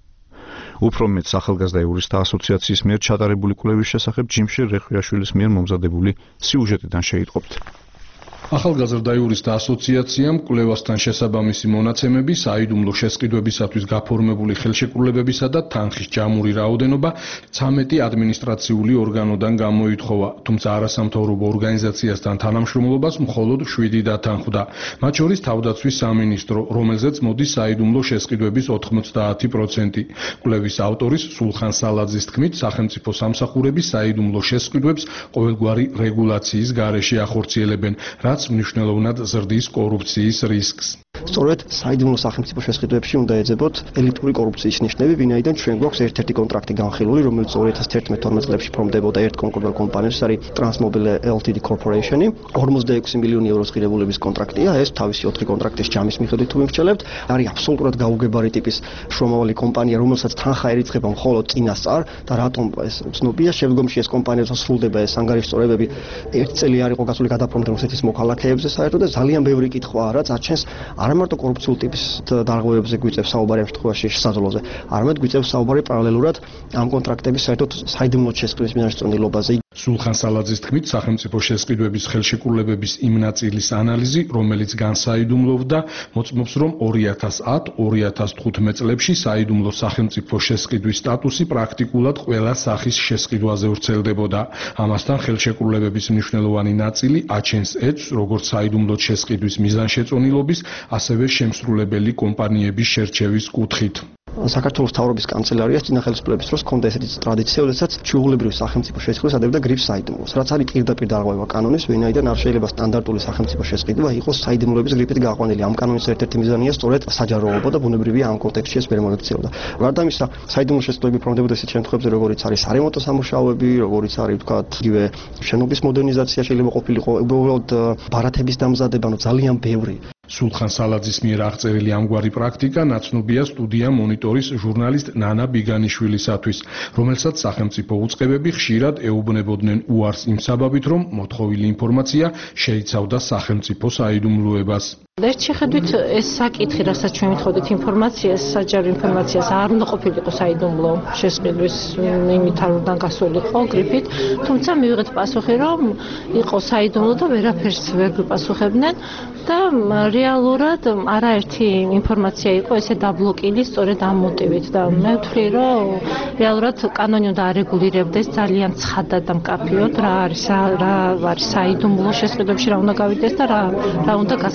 უფრო მეტ ახალგაზრდა იურისტთა ასოციაციის მიერ ჩატარებული კვლევის შესახებ ჯიმშირ რეხვიაშვილის მიერ მომზადებული სიუჟეტიდან შეიტყობთ. ახალგაზრდა იურისტთა ასოციაციამ კვლევასთან შესაბამისი მონაცემები საიდუმლო შესყიდვებისათვის გაფორმებული ხელშეკრულებებისა და თანხის ჯამური რაოდენობა ცამეტი ადმინისტრაციული ორგანოდან გამოითხოვა, თუმცა არასამთავრობო ორგანიზაციასთან თანამშრომლობას მხოლოდ შვიდი დათანხმდა. მათ შორის თავდაცვის სამინისტრო, რომელზეც მოდის საიდუმლო შესყიდვების ოთხმოცდაათი პროცენტი. კვლევის ავტორის სულხან სალაძის თქმით, სახელმწიფო სამსახურები საიდუმლო შესყიდვებს ყოველგვარი რეგულაციის გარეშე ახორციელებენ, რაც მნიშვნელოვნად ზრდის კორუფციის რისკს. სწორედ საიდუმლო სახელმწიფო შესყიდვებში უნდა ეძებოთ ელიტური კორუფციის ნიშნები, ვინაიდან ჩვენ გვაქვს ერთ-ერთი კონტრაქტი განხილული, რომელიც two thousand eleven twelve წლებში ფორმდებოდა ერთ კონკრეტულ კომპანიას, არის Transmobile ელტიდი Corporation-ი, forty-six მილიონი ევროს ღირებულების კონტრაქტია, ეს თავისი ოთხი კონტრაქტის ჯამის მიხედვით თუ ვიმსჯელებთ, არის აბსოლუტურად გაუგებარი ტიპის შრომავალი კომპანია, რომელსაც თანხა ერიცხება მხოლოდ წინასწარ და რატომ ეს ცნობია, შემდგომში ეს კომპანია სრულდება ეს ანგარიშწორებები ერთი წელი არ იყო გასული გადაპრომდენ რუსეთის მოქალაქეებზე საერთოდ და ძალიან ბევრი კითხვაა, რაც აჩენს არა მარტო კორუფციულ ტიპის დარღვევებზე გვიწევს საუბარი ამ შემთხვევაში შესაძლოზე, არამედ გვიწევს საუბარი პარალელურად ამ კონტრაქტების საერთოდ საიდუმლო შესყიდვის მიზანშეწონილობაზე. სულხან სალაძის თქმით, სახელმწიფო შესყიდვების ხელშეკრულებების იმ ნაწილის ანალიზი, რომელიც განსაიდუმლოვდა, მოწმობს, რომ two thousand ten two thousand fifteen წლებში საიდუმლო სახელმწიფო შესყიდვის სტატუსი პრაქტიკულად ყველა სახის შესყიდვაზე ვრცელდებოდა. ამასთან ხელშეკრულებების მნიშვნელოვანი ნაწილი აჩენს ეთს როგორც საიდუმლო შესყიდვის მიზანშეწონილობის, ასევე შემსრულებელი კომპანიების შერჩევის კუთხით. საქართველოს მთავრობის კანცელარიას წინა ხელისუფლების დროს ჰქონდა ესეთი ტრადიცია, როდესაც ჩვეულებრივი სახელმწიფო შესყიდვას ადებდა გრიფს საიდუმლოს, რაც არის პირდაპირ დარღვევა კანონის, ვინაიდან არ შეიძლება სტანდარტული სახელმწიფო შესყიდვა იყოს საიდუმლოების გრიფით გაყვანილი. ამ კანონის ერთ-ერთი მიზანია სწორედ საჯაროობა და ბუნებრივია ამ კონტექსტში ეს ვერ მონექცეოდა. გარდა ამისა, საიდუმლო შესყიდვები ფორმდებოდა ესეთ შემთხვევებში, როგორიც არის სარემონტო სამუშაოები, როგორიც არის ვთქვათ, იგივე შენობის მოდერნიზაცია შეიძლება ყოფილიყო, უბრალოდ ბარათების დამზადება, ანუ ძალიან ბევრი. სულხან სალაძის მიერ აღწერილი ამგვარი პრაქტიკა ნაცნობია სტუდია მონიტორის ჟურნალისტ ნანა ბიგანიშვილისათვის, რომელსაც სახელმწიფო უწყებები ხშირად ეუბნებოდნენ უარს იმ საბაბით, რომ მოთხოვილი ინფორმაცია შეიცავდა სახელმწიფო საიდუმლოებას. ერთ შეხედვით ეს საკითხი, რასაც ჩვენ მithოვდით ინფორმაციას, საჯარო ინფორმაციას არ უნდა ყოფილიყო საიდუმლო შესყიდვის იმით არ უნდა გასულიყო გრიფით, თუმცა მივიღეთ პასუხი, რომ იყო საიდუმლო და ვერაფერს ვერ გვიპასუხებდნენ და რეალურად არაერთი ინფორმაცია იყო ესე დაბლოკილი სწორედ ამ მოტივით და მე ვთვლი, რომ რეალურად კანონი უნდა არეგულირებდეს ძალიან ცხადად და მკაფიოდ რა არის რა არის საიდუმლო შესყიდვებში რა უნდა გავიდეს და რა რა უნდა გასაჯაროდეს.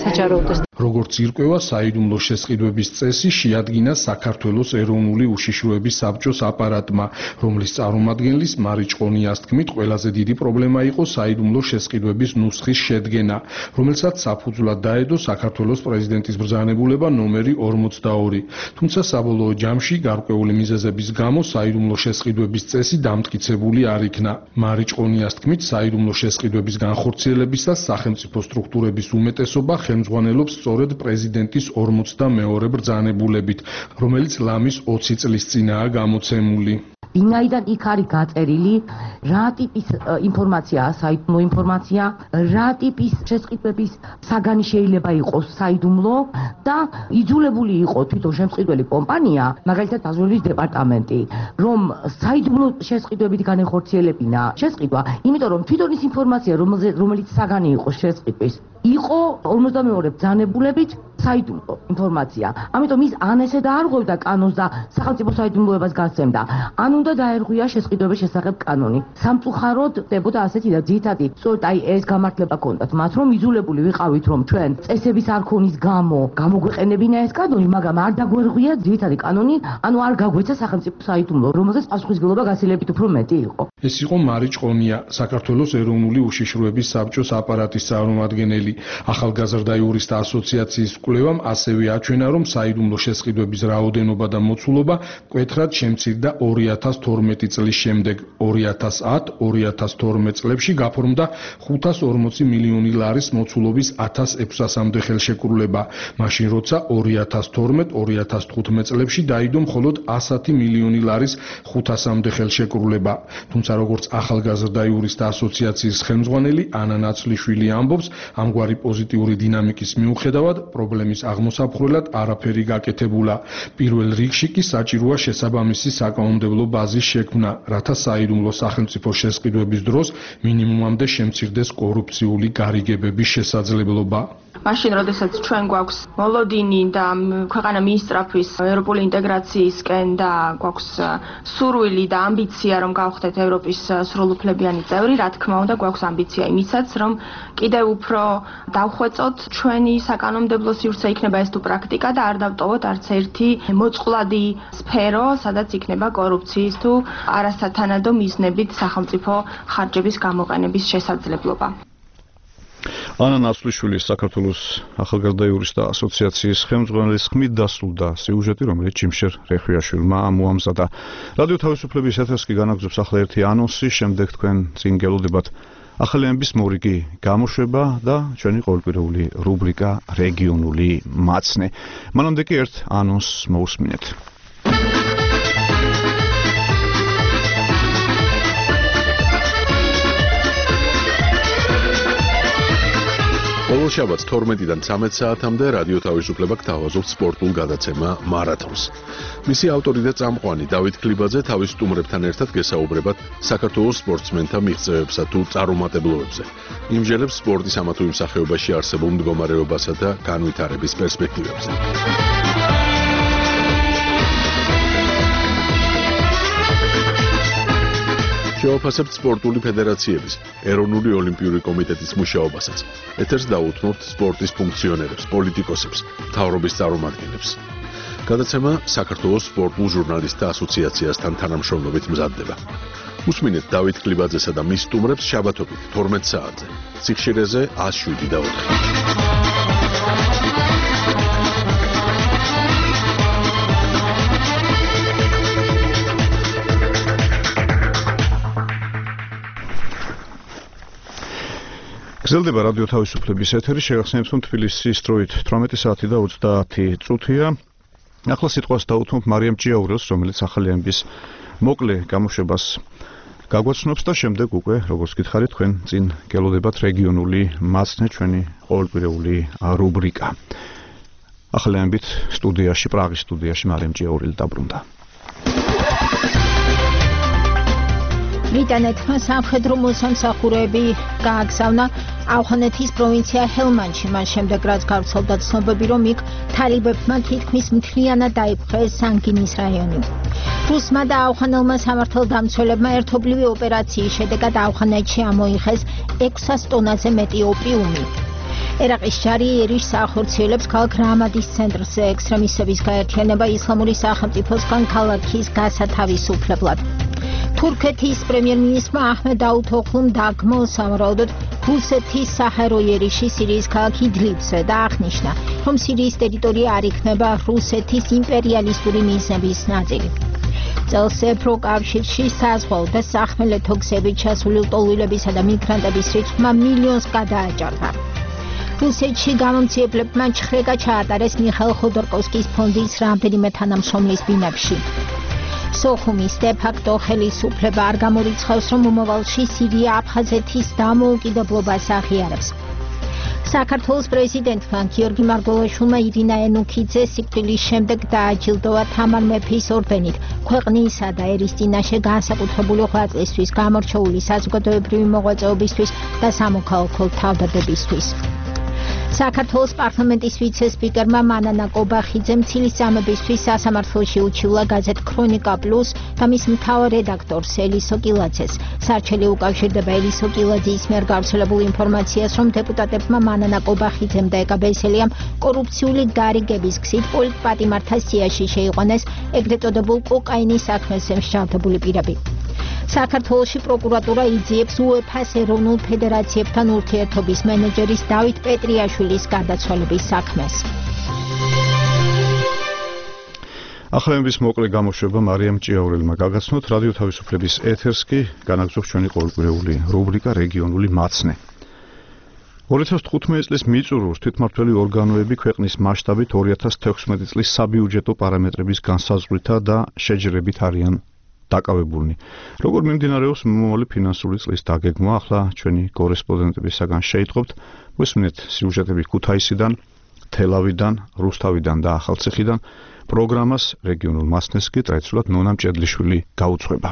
მოხდეს. როგორც ირკვევა, საიდუმლო შესყიდვების წესი შეადგინა საქართველოს ეროვნული უშიშროების საბჭოს აპარატმა, რომლის წარმომადგენლის მარი ჭყონიას თქმით, ყველაზე დიდი პრობლემა იყო საიდუმლო შესყიდვების ნუსხის შედგენა, რომელსაც საფუძვლად დაედო საქართველოს პრეზიდენტის ბრძანებულება ნომერი ორმოცდაორი. თუმცა საბოლოო ჯამში გარკვეული მიზეზების გამო საიდუმლო შესყიდვების წესი დამტკიცებული არ იქნა. მარი ჭყონიას თქმით, საიდუმლო შესყიდვების განხორციელებისას სახელმწიფო სტრუქტურების უმეტესობა ხელმძღვანელობს სწორედ პრეზიდენტის ორმოცდამეორე ბრძანებულებით, რომელიც ლამის ოცი წლის წინაა გამოცემული. ვინაიდან იქ არის გაწერილი რა ტიპის ინფორმაციაა საიდუმლო ინფორმაცია, რა ტიპის შესყიდვების საგანი შეიძლება იყოს საიდუმლო და იძულებული იყო თვითონ შემწყიდველი კომპანია, მაგალითად დაზვერვის დეპარტამენტი, რომ საიდუმლო შესყიდვებით განეხორციელებინა შესყიდვა, იმიტომ რომ თვითონ ის ინფორმაცია, რომელიც საგანი იყო შესყიდვის, იყო ორმოცდამეორე ბრძანებულებით საიდუმლო ინფორმაცია. ამიტომ ის ან ესე დაარღვევდა კანონს და სახელმწიფო საიდუმლოებას გასცემდა, ან უნდა დაერღვია შესყიდვების შესახებ კანონი. სამწუხაროდ ხდებოდა ასეთი და ძირითადი სწორედ აი ეს გამართლება ჰქონდათ მათ, რომ იძულებული ვიყავით, რომ ჩვენ წესების არ ქონის გამო გამოგვეყენებინა ეს კანონი, მაგრამ არ დაგვერღვია ძირითადი კანონი, ანუ არ გაგვეცა სახელმწიფო საიდუმლო, რომელზეც პასუხისმგებლობა გაცილებით უფრო მეტი იყო. ეს იყო მარი ჭყონია, საქართველოს ეროვნული უშიშროების საბჭოს აპარატის წარმომადგენელი. ახალგაზრდა იურისტთა ასოციაციის კვლევამ ასევე აჩვენა, რომ საიდუმლო შესყიდვების რაოდენობა და მოცულობა მკვეთრად შემცირდა ორი ათას თორმეტი წლის შემდეგ. ორი ათას ათ ორი ათას თორმეტ წლებში გაფორმდა ხუთას ორმოცი მილიონი ლარის მოცულობის ათას ექვსასამდე ხელშეკრულება, მაშინ როცა ორი ათას თორმეტ ორი ათას თხუთმეტ წლებში დაიდო მხოლოდ ასი მილიონი ლარის ხუთასამდე ხელშეკრულება. თუმცა როგორც ახალგაზრდა იურისტთა ასოციაციის ხელმძღვანელი ანა ნაცვლიშვილი ამბობს, ამგვარი პოზიტიური დინამიკის მიუხედავად პრობლემის აღმოსაფხვრელად არაფერი გაკეთებულა. პირველ რიგში კი საჭიროა შესაბამისი საკანონმდებლო ბაზის შექმნა, რათა საიდუმლო სახელმწიფო შესყიდვების დროს მინიმუმამდე შემცირდეს კორუფციული გარიგებების შესაძლებლობა. მაშინ, როდესაც ჩვენ გვაქვს მოლოდინი და ქვეყანა მიისწრაფვის ევროპული ინტეგრაციისკენ და გვაქვს სურვილი და ამბიცია, რომ გავხდეთ ევროპის სრულუფლებიანი წევრი, რა თქმა უნდა, გვაქვს ამბიცია იმისაც, რომ კიდევ უფრო დავხვეწოთ ჩვენი საკანონმდებლო სივრცე, იქნება ეს თუ პრაქტიკა და არ დავტოვოთ არც ერთი მოწყვლადი სფერო, სადაც იქნება კორუფციის თუ არასათანადო მიზნებით სახელმწიფო ხარჯების გამოყენების შესაძლებლობა. ანა ნაცვლიშვილი საქართველოს ახალგაზრდა იურისტთა ასოციაციის ხელმძღვანელის ხმით დასრულდა სიუჟეტი, რომელიც ჯიმშერ რეხვიაშვილმა მოამზადა. რადიო თავისუფლების ეთერს კი განაგრძობს ახლა ერთი ანონსი, შემდეგ თქვენ წინ გელოდებათ ახალი ამბის მორიგი გამოშვება და ჩვენი ყოველკვირეული რუბრიკა რეგიონული მაცნე. მანამდე კი ერთ ანონსს მოусმინეთ. ყოველ შაბათს თორმეტიდან ცამეტ საათამდე რადიო თავისუფლება გთავაზობს სპორტულ გადაცემა მარათონს. მისი ავტორი და წამყვანი დავით ქლიბაძე თავის სტუმრებთან ერთად გესაუბრებათ საქართველოს სპორტსმენთა მიღწევებსა თუ წარუმატებლობებზე. იმჟელებს სპორტის ამა თუ იმ სახეობაში არსებულ მდგომარეობასა და განვითარების პერსპექტივებზე. შევაფასებთ სპორტული ფედერაციების, ეროვნული ოლიმპიური კომიტეტის მუშაობასაც. ეთერს დაუთმობთ სპორტის ფუნქციონერებს, პოლიტიკოსებს, მთავრობის წარმომადგენლებს. გადაცემა საქართველოს სპორტულ ჟურნალისტთა ასოციაციასთან თანამშრომლობით მზადდება. უსმინეთ დავით ქლიბაძესა და მის სტუმრებს შაბათობით თორმეტ საათზე. სიხშირეზე ას შვიდი და ოთხი. გრძელდება რადიო თავისუფლების ეთერი, შეგახსენებთ, რომ თბილისის დროით თვრამეტი საათი და ოცდაათი წუთია. ახლა სიტყვას დაუთმობ მარიამ ჭიაურელს, რომელიც ახალი ამბის მოკლე გამოშვებას გაგვაცნობს და შემდეგ უკვე, როგორც გითხარით, თქვენ წინ გელოდებათ რეგიონული მაცნე, ჩვენი ყოველკვირეული რუბრიკა. ახალი ამბით სტუდიაში, პრაღის სტუდიაში მარიამ ჭიაურელი დაბრუნდა. ბრიტანეთმა სამხედრო მოსამსახურეები გააგზავნა ავღანეთის პროვინცია ჰელმანდში, მას შემდეგ რაც გავრცელდა ცნობები, რომ იქ თალიბებმა თითქმის მთლიანად დაიპყრეს სანგინის რაიონი. რუსმა და ავღანელმა სამართალდამცველებმა ერთობლივი ოპერაციის შედეგად ავღანეთში ამოიღეს ექვსას ტონაზე მეტი ოპიუმი. ერაყის ჯარი ერიში საახორციელებს ქალაქ რამადის ცენტრზე ექსტრემისტების გაერთიანება ისლამური სახელმწიფოსგან ქალაქის გასათავისუფლებლად. თურქეთის პრემიერ-მინისტრმა აჰმედ დაუთოღლუმ დაგმო სამრაუდოდ რუსეთის საჰაერო ერიში სირიის ქალაქ იდლიბზე და აღნიშნა, რომ სირიის ტერიტორია არ იქნება რუსეთის იმპერიალისტური მიზნების ნაწილი. წელს ევროკავშირში საზღვაო და სახმელეთო გზებით ჩასული ლტოლვილებისა და მიგრანტების რიცხვმა მილიონს გადააჭარბა. რუსეთში გამომცემლებმა ჩხრეკა ჩაატარეს მიხაილ ხოდორკოვსკის ფონდის რამდენიმე თანამშრომლის ბინებში. სოხუმის დე-ფაქტო ხელისუფლება არ გამორიცხავს, რომ მომავალში სირია აფხაზეთის დამოუკიდებლობას აღიარებს. საქართველოს პრეზიდენტმა გიორგი მარგველაშვილმა ირინა ენუქიძე სიკვდილის შემდეგ დააჯილდოვა თამარ მეფის ორდენით ქვეყნისა და ერის წინაშე განსაკუთრებული ღვაწლისთვის, გამორჩეული საზოგადოებრივი მოღვაწეობისთვის და სამოქალაქო თავდადებისთვის. საქართველოს პარლამენტის ვიცე-სპიკერმა მანანა კობახიძემ ცილისწამებისთვის სასამართლოში უჩივლა გაზეთ ქრონიკა პლუს და მის მთავარ რედაქტორს ელისო კილაძეს. სარჩელი უკავშირდება ელისო კილაძის მიერ გავრცელებულ ინფორმაციას, რომ დეპუტატებმა მანანა კობახიძემ და ეკა ბესელიამ კორუფციული გარიგების გზით პოლიტპატიმართას სიაში შეიყვანეს ეგრეთ წოდებულ კოკაინის საქმეზე მსჯავრდებული პირები. საქართველოში პროკურატურა იძიებს უეფა-ს ეროვნულ ფედერაციებთან ურთიერთობის მენეჯერის დავით პეტრიაშვილის გარდაცვალების საქმეს. ახალების მოკლე გამოშვება მარიამ ჭიაურელმა გაგაცნოთ. რადიო თავისუფლების ეთერს კი განაგრძობს ჩვენი ყოველკვირეული რუბრიკა რეგიონული მაცნე. ორი ათას თხუთმეტი წლის მიწურულს თვითმმართველი ორგანოები ქვეყნის მასშტაბით ორი ათას თექვსმეტი წლის საბიუჯეტო პარამეტრების განსაზღვრულითა და შეჯერებით არიან დაკავებულნი. როგორ მიმდინარეობს მომავალი ფინანსური წლის დაგეგმვა, ახლა ჩვენი კორესპონდენტებისაგან შეიტყობთ. მესმენთ სიუჟეტები ქუთაისიდან, თელავიდან, რუსთავიდან და ახალციხიდან. პროგრამას რეგიონულ მასნეს კი ტრადიციულად ნონა მჭედლიშვილი გაუძღვება.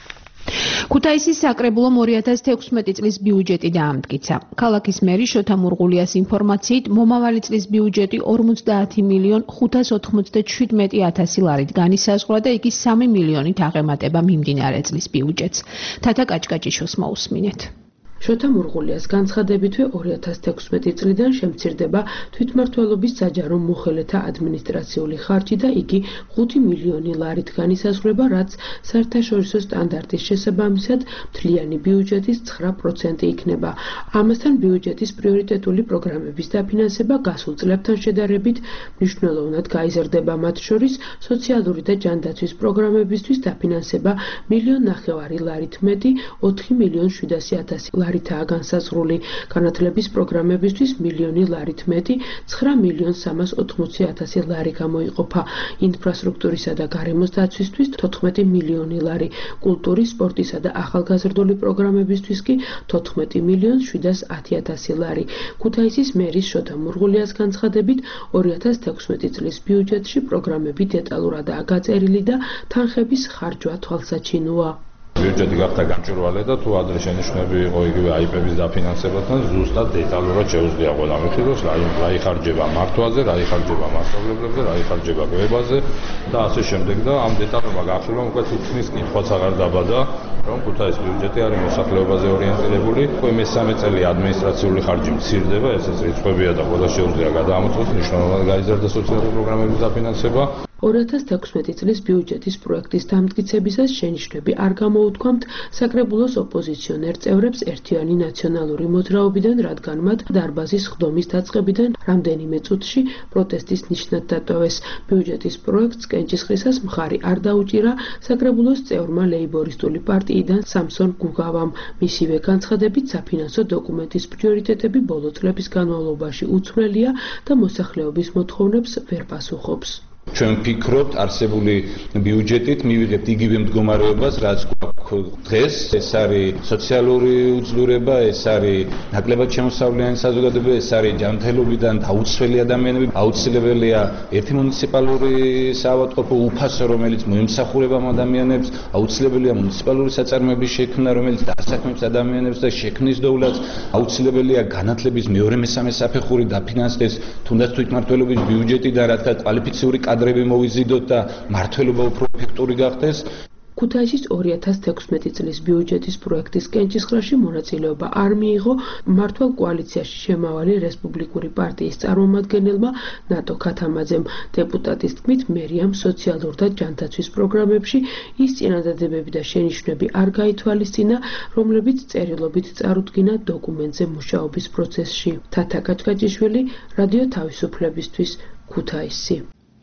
ქუთაისის საკრებულომ ორი ათას თექვსმეტი წლის ბიუჯეტი დაამტკიცა. ქალაქის მერი შოთა მურღულიას ინფორმაციით, მომავალი წლის ბიუჯეტი ორმოცდაათი მილიონ ხუთას ოთხმოცდაშვიდმეტი ათასი ლარით განისაზღვრა და იგი სამი მილიონით აღემატება მიმდინარე წლის ბიუჯეტს. თათა კაჭკაჭიშვილს მოусმინეთ. შოთა მურღულიას განცხადებითვე ორი ათას თექვსმეტი წლიდან შემცირდება თვითმმართველობის საჯარო მოხელეთა ადმინისტრაციული ხარჯი და იგი ხუთი მილიონი ლარით განისაზღვრება, რაც საერთაშორისო სტანდარტის შესაბამისად მთლიანი ბიუჯეტის ცხრა პროცენტი იქნება. ამასთან ბიუჯეტის პრიორიტეტული პროგრამების დაფინანსება გასულ წლებთან შედარებით მნიშვნელოვნად გაიზარდება, მათ შორის სოციალური და ჯანდაცვის პროგრამებისთვის დაფინანსება მილიონ ნახევარი ლარით მეტი, ოთხი მილიონ შვიდასი ათასი ლარითაა განსაზღვრული. განათლების პროგრამებისთვის მილიონი ლარით მეტი, ცხრა მილიონ სამას ოთხმოცი ათასი ლარი გამოიყოფა. ინფრასტრუქტურისა და გარემოს დაცვისთვის თოთხმეტი მილიონი ლარი, კულტურის, სპორტისა და ახალგაზრდული პროგრამებისთვის კი თოთხმეტი მილიონ შვიდას ათი ათასი ლარი. ქუთაისის მერის შოთა მურღულიას განცხადებით, ორი ათას თექვსმეტი წლის ბიუჯეტში პროგრამები დეტალურადაა გაწერილი და თანხების ხარჯვა თვალსაჩინოა. ბიუჯეტი გახდა გამჭვირვალე და თუ ადრე შენიშვნები იყო იგივე აიპების დაფინანსებასთან, ზუსტად დეტალურად შეუძლია ყველა მიხილოს, რა იხარჯება მართვაზე, რა იხარჯება მასშტაბებზე, რა იხარჯება კვებაზე და ასე შემდეგ და ამ დეტალურმა გახსოვება უკვე თითქმის კითხვაც აღარ დაბადა, რომ ქუთაისის ბიუჯეტი არის მოსახლეობაზე ორიენტირებული. უკვე მესამე წელი ადმინისტრაციული ხარჯი მცირდება, ესეც რიცხვებია და ყველა შეუძლია გადაამოწმოს, მნიშვნელოვნად გაიზარდა სოციალური პროგრამების დაფინანსება. ორი ათას თექვსმეტი წლის ბიუჯეტის პროექტის დამტკიცებისას შენიშვნები არ გამოუთქვამთ საკრებულოს ოპოზიციონერ წევრებს ერთიანი ნაციონალური მოძრაობიდან, რადგან მათ დარბაზის ხდომის დაწყებიდან რამდენიმე წუთში პროტესტის ნიშნად დატოვეს. ბიუჯეტის პროექტს კენჭისყრისას მხარი არ დაუჭირა საკრებულოს წევრმა ლეიბორისტული პარტიიდან სამსონ გუგავამ. მისივე განცხადებით, საფინანსო დოკუმენტის პრიორიტეტები ბოლო წლების განმავლობაში უცვლელია და მოსახლეობის მოთხოვნებს ვერ პასუხობს. ჩვენ ვფიქრობთ, არსებული ბიუჯეტით მივიღებთ იგივე მდგომარეობას, რაც გვაქვს დღეს. ეს არის სოციალური უძლურება, ეს არის ნაკლებად შემოსავლიანი საზოგადოება, ეს არის ჯანმრთელობიდან დაუცველი ადამიანები. აუცილებელია ერთი მუნიციპალური საავადმყოფო უფასო, რომელიც მოემსახურება ამ ადამიანებს, აუცილებელია მუნიციპალური საწარმოების შექმნა, რომელიც დასაქმებს ადამიანებს და შექმნის დოვლას, აუცილებელია განათლების მეორე მესამე საფეხური დაფინანსდეს, თუნდაც თვითმმართველობის ბიუჯეტიდან, რადგან კვალიფიციური კადრები მოვიზიდოთ და მართლობა უფრო ეფექტური გახდეს. ქუთაისის ორი ათას თექვსმეტი წლის ბიუჯეტის პროექტის კენჭისყრაში მონაწილეობა არ მიიღო მართლ კოალიციაში შემავალი რესპუბლიკური პარტიის წარმომადგენელმა ნატო ქათამაძემ. დეპუტატის თქმით, მერიამ სოციალურ და ჯანდაცვის პროგრამებში ის წინადადებები და შენიშვნები არ გაითვალისწინა, რომლებიც წერილობით წარუდგინა დოკუმენტზე მუშაობის პროცესში. თათა კაჭკაჭიშვილი, რადიო თავისუფლებისთვის, ქუთაისი.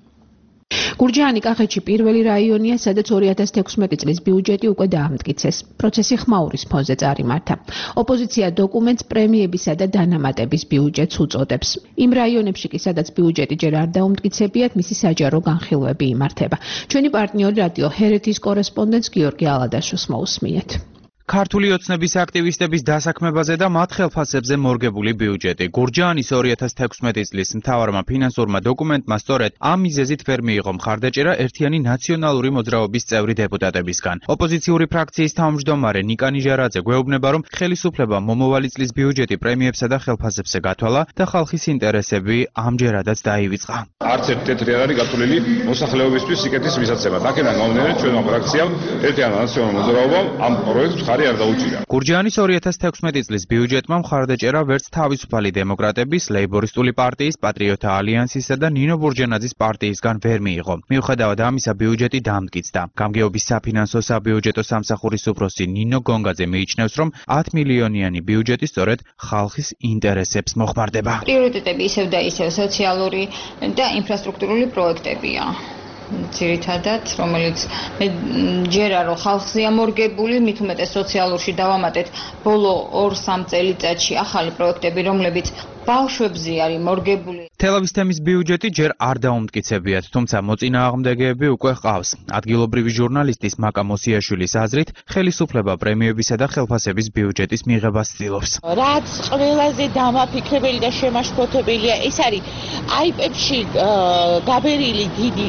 გურჯაანი კახეთში პირველი რაიონია, სადაც ორი ათას თექვსმეტი წლის ბიუჯეტი უკვე დაამტკიცეს. პროცესი ხმაურის ფონზე წარიმართა. ოპოზიცია დოკუმენტს პრემიებისა და დანამატების ბიუჯეტს უწოდებს. იმ რაიონებში კი, სადაც ბიუჯეტი ჯერ არ დაუმტკიცებიათ, მისი საჯარო განხილვები იმართება. ჩვენი პარტნიორი რადიო ჰერეთის კორესპონდენტს გიორგი ალადაშოს მოусმინეთ. ქართული ოცნების აქტივისტების დასაქმებაზე და მათ ხელფასებზე მორგებული ბიუჯეტი. გურჯაანის ორი ათას თექვსმეტი წლის მთავარმა ფინანსურმა დოკუმენტმა სწორედ ამ მიზეზით ვერ მიიღო მხარდაჭერა ერთიანი ნაციონალური მოძრაობის წევრი დეპუტატებისგან. ოპოზიციური ფრაქციის თავმჯდომარე ნიკა ნიჟარაძე გვეუბნება, რომ ხელისუფლებამ მომავალი წლის ბიუჯეტი პრემიებსა და ხელფასებზე გათვალა და ხალხის ინტერესები ამჯერადაც დაივიწყა. არც ერთ ტეტრი არ არის გათვლილი მოსახლეობისთვის სიკეთის მისაცემად. აქედან გამომდინარე, ჩვენმა ფრაქციამ ერთიანი ნაციონალური მოძრაობამ ამ პროექტს გურჯაანის ორი ათას თექვსმეტი წლის ბიუჯეტმა მხარდაჭერა ვერც თავისუფალი დემოკრატების, ლეიბორისტული პარტიის, პატრიოტთა ალიანსისა და ნინო ბურჯენაძის პარტიისგან ვერ მიიღო. მიუხედავად ამისა, ბიუჯეტი დამტკიცდა. გამგეობის საფინანსო საბიუჯეტო სამსახურის უფროსი ნინო გონგაძე მიიჩნევს, რომ ათი მილიონიანი ბიუჯეტი სწორედ ხალხის ინტერესებს მოხმარდება. პრიორიტეტები ისევ და ისევ სოციალური და ინფრასტრუქტურული პროექტებია. ძირითადად, რომელიც მე ჯერა რომ ხალხზეა მორგებული, მით უმეტეს სოციალურში დავამატეთ ბოლო ორ სამ წელიწადში ახალი პროექტები, რომლებიც ბავშვებზე არის მორგებული. თელავის თემის ბიუჯეტი ჯერ არ დაუმტკიცებიათ, თუმცა მოწინააღმდეგეები უკვე ყავს. ადგილობრივი ჟურნალისტის მაკა მოსიაშვილის აზრით, ხელისუფლება პრემიებისა და ხელფასების ბიუჯეტის მიღებას ცდილობს. რაც ყველაზე დამაფიქრებელი და შემაშფოთებელია, ეს არის აიპებში გაბერილი დიდი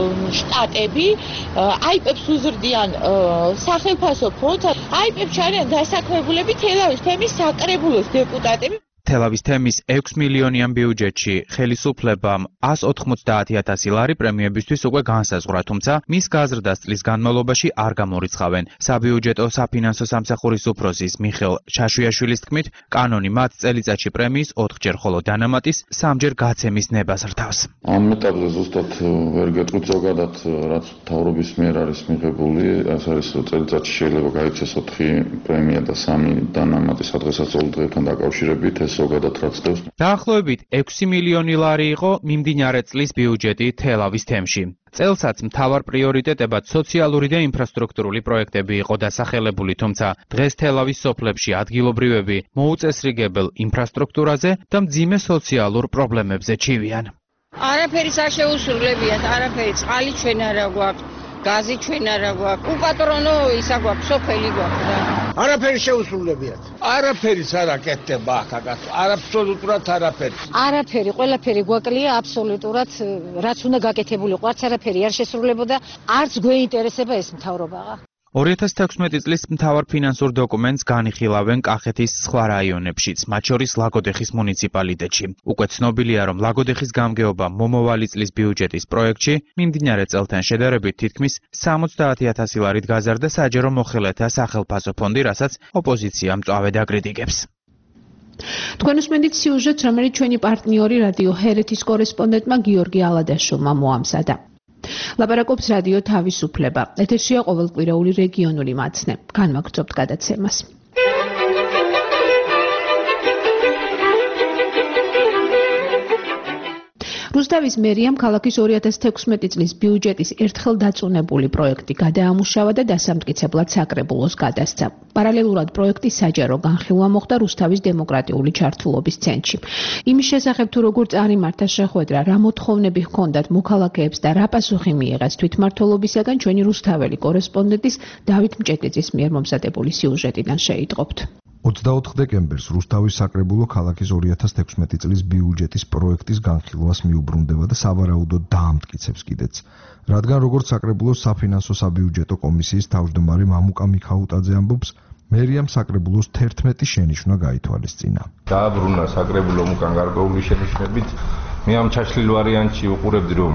შტატები, აიპებს უზრდიან სახელმწიფო ფონდს, აიპებში არიან დასაქმებულები თელავის თემის საკრებულოს დეპუტატები. თელავის თემის ექვსი მილიონიან ბიუჯეტში ხელისუფლებამ ას ოთხმოცდაათი ათასი ლარი პრემიებისთვის უკვე განსაზღვრა, თუმცა მის გაზრდას წლის განმავლობაში არ გამორიცხავენ. საბიუჯეტო საფინანსო სამსახურის უფროსის მიხელ ჩაშვიაშვილის თქმით, კანონი მათ წელიწადში პრემიის ოთხჯერ, ხოლო დანამატის სამჯერ გაცემის ნებას რთავს. ამ ეტაპზე ზუსტად ვერ გეტყვით ზოგადად, რაც მთავრობის მიერ არის მიღებული, ეს არის წელიწადში შეიძლება გაიცეს ოთხი პრემია და სამი დანამატი სადღესასწაულო დღეებთან დაკავშირებით. ზოგადად რაც ხდება. დაახლოებით ექვსი მილიონი ლარი იყო მიმდინარე წლის ბიუჯეტი თელავის თემში. წელსაც მთავარ პრიორიტეტებად სოციალური და ინფრასტრუქტურული პროექტები იყო დასახელებული, თუმცა დღეს თელავის სოფლებში ადგილობრივები მოუწესრიგებელ ინფრასტრუქტურაზე და მძიმე სოციალურ პრობლემებზე ჩივიან. არაფერი საშეუსრულებიათ, არაფერი წყალი ჩვენ არა გვაქვს. გაზი ჩვენ არა გვაქვს. უპატრონო ისა გვაქვს, სოფელი გვაქვს რა. არაფერი შეუსრულებიათ. არაფერიც არ აკეთდება აქ, აბსოლუტურად არაფერი. არაფერი, ყველაფერი გვაკლია აბსოლუტურად, რაც უნდა გაკეთებულიყო, არც არაფერი არ შესრულებოდა, არც გვეინტერესება ეს მთავრობა. ორი ათას თექვსმეტი წლის მთავარ ფინანსურ დოკუმენტს განიხილავენ კახეთის სხვა რაიონებშიც, მათ შორის ლაგოდეხის მუნიციპალიტეტში. უკვე ცნობილია, რომ ლაგოდეხის გამგეობა მომავალი წლის ბიუჯეტის პროექტში მიმდინარე წელთან შედარებით თითქმის სამოცდაათი ათასი ლარით გაზარდა საჯარო მოხელეთა სახელფასო ფონდი, რასაც ოპოზიცია მწვავედ აკრიტიკებს. თქვენ უსმენთ სიუჟეტს, რომელიც ჩვენი პარტნიორი რადიო ჰერეთის კორესპონდენტმა გიორგი ალადაშოვმა მოამზადა. ლაპარაკობს რადიო თავისუფლება. ეთერშია ყოველკვირეული რეგიონული მაცნე. განვაგრძობთ გადაცემას. რუსთავის მერიამ ქალაქის ორი ათას თექვსმეტი წლის ბიუჯეტის ერთხელ დაწუნებული პროექტი გადაამუშავა და დასამტკიცებლად საკრებულოს გადასცა. პარალელურად პროექტის საჯარო განხილვა მოხდა რუსთავის დემოკრატიული ჩართულობის ცენტრში. იმის შესახებ თუ როგორ წარიმართა შეხვედრა, რა მოთხოვნები ჰქონდათ მოქალაქეებს და რა პასუხი მიიღეს თვითმმართველობისაგან, ჩვენი რუსთაველი კორესპონდენტის დავით მჭედიძის მიერ მომზადებული სიუჟეტიდან შეიტყობთ. ოცდაოთხ დეკემბერს რუსთავის საკრებულო ქალაქის ორი ათას თექვსმეტი წლის ბიუჯეტის პროექტის განხილვას მიუბრუნდება და სავარაუდოდ დაამტკიცებს კიდეც. რადგან როგორც საკრებულოს საფინანსო საბიუჯეტო კომისიის თავმჯდომარე მამუკა მიქაუტაძე ამბობს, მერიამ საკრებულოს თერთმეტი შენიშვნა გაითვალისწინა. დააბრუნა საკრებულომ უკან გარკვეული შენიშვნებით. მე ამ ჩაშლილ ვარიანტში უყურებდი, რომ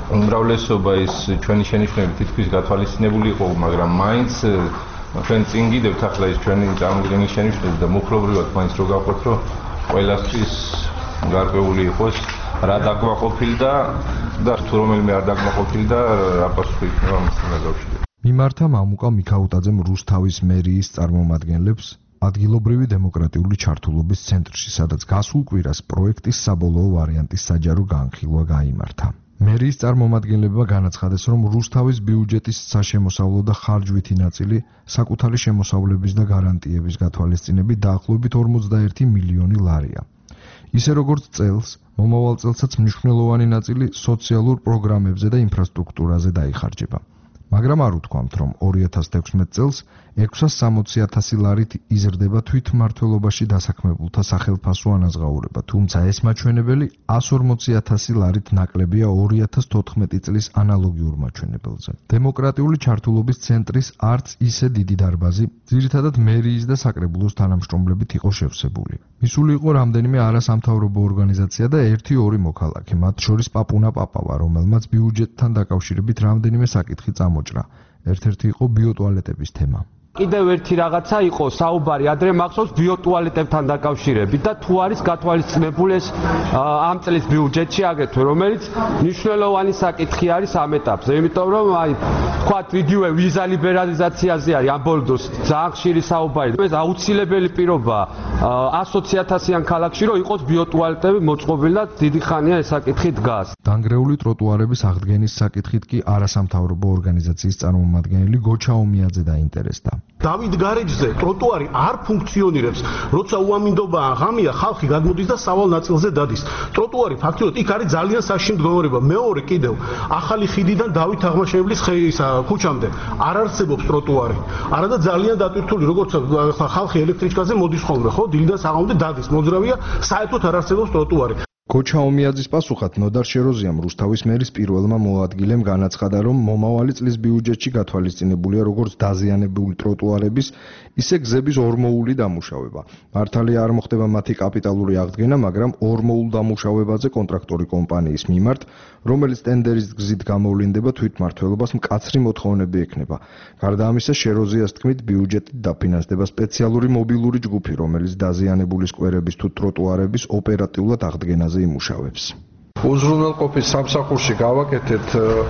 უმრავლესობა ის ჩვენი შენიშვნები თითქმის გათვალისწინებული იყო, მაგრამ მაინც ჩვენ წინ გიდევთ ახლა ის ჩვენი წარმოდგენილი შენიშვნები და მუხლობრივად მაინც რო გავყვეთ, რომ ყველასთვის გარკვეული იყოს რა დაკმაყოფილდა და თუ რომელიმე არ დაკმაყოფილდა რა პასუხი იქნება ამასთან დაკავშირებით. მიმართა მამუკა მიქაუტაძემ რუსთავის მერიის წარმომადგენლებს ადგილობრივი დემოკრატიული ჩართულობის ცენტრში, სადაც გასულ კვირას პროექტის საბოლოო ვარიანტის საჯარო განხილვა გაიმართა. მერიის წარმომადგენლებმა განაცხადეს, რომ რუსთავის ბიუჯეტის საშემოსავლო და ხარჯვითი ნაწილი საკუთარი შემოსავლების და გარანტიების გათვალისწინებით დაახლოებით ორმოცდაერთი მილიონი ლარია. ისე როგორც წელს, მომავალ წელსაც მნიშვნელოვანი ნაწილი სოციალურ პროგრამებზე და ინფრასტრუქტურაზე დაიხარჯება. მაგრამ არ უთქვამთ, რომ ორი ათას თექვსმეტ წელს ექვსას სამოცი ათასი ლარით იზრდება თვითმმართველობაში დასაქმებულთა სახელფასო ანაზღაურება, თუმცა ეს მაჩვენებელი ას ორმოცი ათასი ლარით ნაკლებია ორი ათას თოთხმეტი წლის ანალოგიურ მაჩვენებელზე. დემოკრატიული ჩართულობის ცენტრის არც ისე დიდი დარბაზი, ძირითადად მერიის და საკრებულოს თანამშრომლებით იყო შევსებული. მისული იყო რამდენიმე არასამთავრობო ორგანიზაცია და ერთი-ორი მოქალაქე, მათ შორის პაპუნა პაპავა, რომელმაც ბიუჯეტთან დაკავშირებით რამდენიმე საკითხი წამოჭრა. ერთ-ერთი იყო ბიოტუალეტების თემა. კიდევ ერთი რაღაცა იყო საუბარი ადრე მახსოვს ბიოტუალეტებთან დაკავშირებით და თუ არის გათვალისწინებული ეს ამ წლის ბიუჯეტში აგრეთვე, რომელიც მნიშვნელოვანი საკითხი არის ამ ეტაპზე, იმიტომ რომ აი თქვათ იგივე ვიზა ლიბერალიზაციაზე არის ამ ბოლო დროს ძალიან ხშირი საუბარი. ეს აუცილებელი პირობაა ას ოცი ათასიან ქალაქში რომ იყოს ბიოტუალეტები მოწყობილი და დიდი ხანია ეს საკითხი დგას. დანგრეული ტროტუარების აღდგენის საკითხით კი არასამთავრობო ორგანიზაციის წარმომადგენელი გოჩა ომიაძე დაინტერესდა. დავით გარეჯზე ტროტუარი არ ფუნქციონირებს, როცა უამინდობაა ღამეა, ხალხი გადმოდის და სავალ ნაწილზე დადის. ტროტუარი ფაქტობრივად იქ არის ძალიან საშიში მდგომარეობა. მეორე კიდევ ახალი ხიდიდან დავით აღმაშენებლის ქუჩამდე არ არსებობს ტროტუარი. არადა ძალიან დატვირთული, როგორც ხალხი ელექტრიჩკაზე მოდის ხოლმე, ხო, დილიდან საღამომდე დადის. მოძრავია, საერთოდ არ არსებობს ტროტუარი. გოჩა ომიაძის პასუხად ნოდარ შეროზიამ რუსთავის მერის პირველმა მოადგილემ განაცხადა, რომ მომავალი წლის ბიუჯეტში გათვალისწინებულია როგორც დაზიანებული ტროტუარების, ისე გზების ორმოული დამუშავება. მართალია არ მოხდება მათი კაპიტალური აღდგენა, მაგრამ ორმოულ დამუშავებაზე კონტრაქტორი კომპანიის მიმართ, რომელიც ტენდერის გზით გამოვლინდება თვითმმართველობას მკაცრი მოთხოვნები ექნება. გარდა ამისა, შეროზიას თქმით, ბიუჯეტით დაფინანსდება სპეციალური მობილური ჯგუფი, რომელიც დაზიანებული სკვერების თუ ტროტუარების ოპერატიულად აღდგენაზე იმუშავებს. უზრუნველყოფის სამსახურში გავაკეთეთ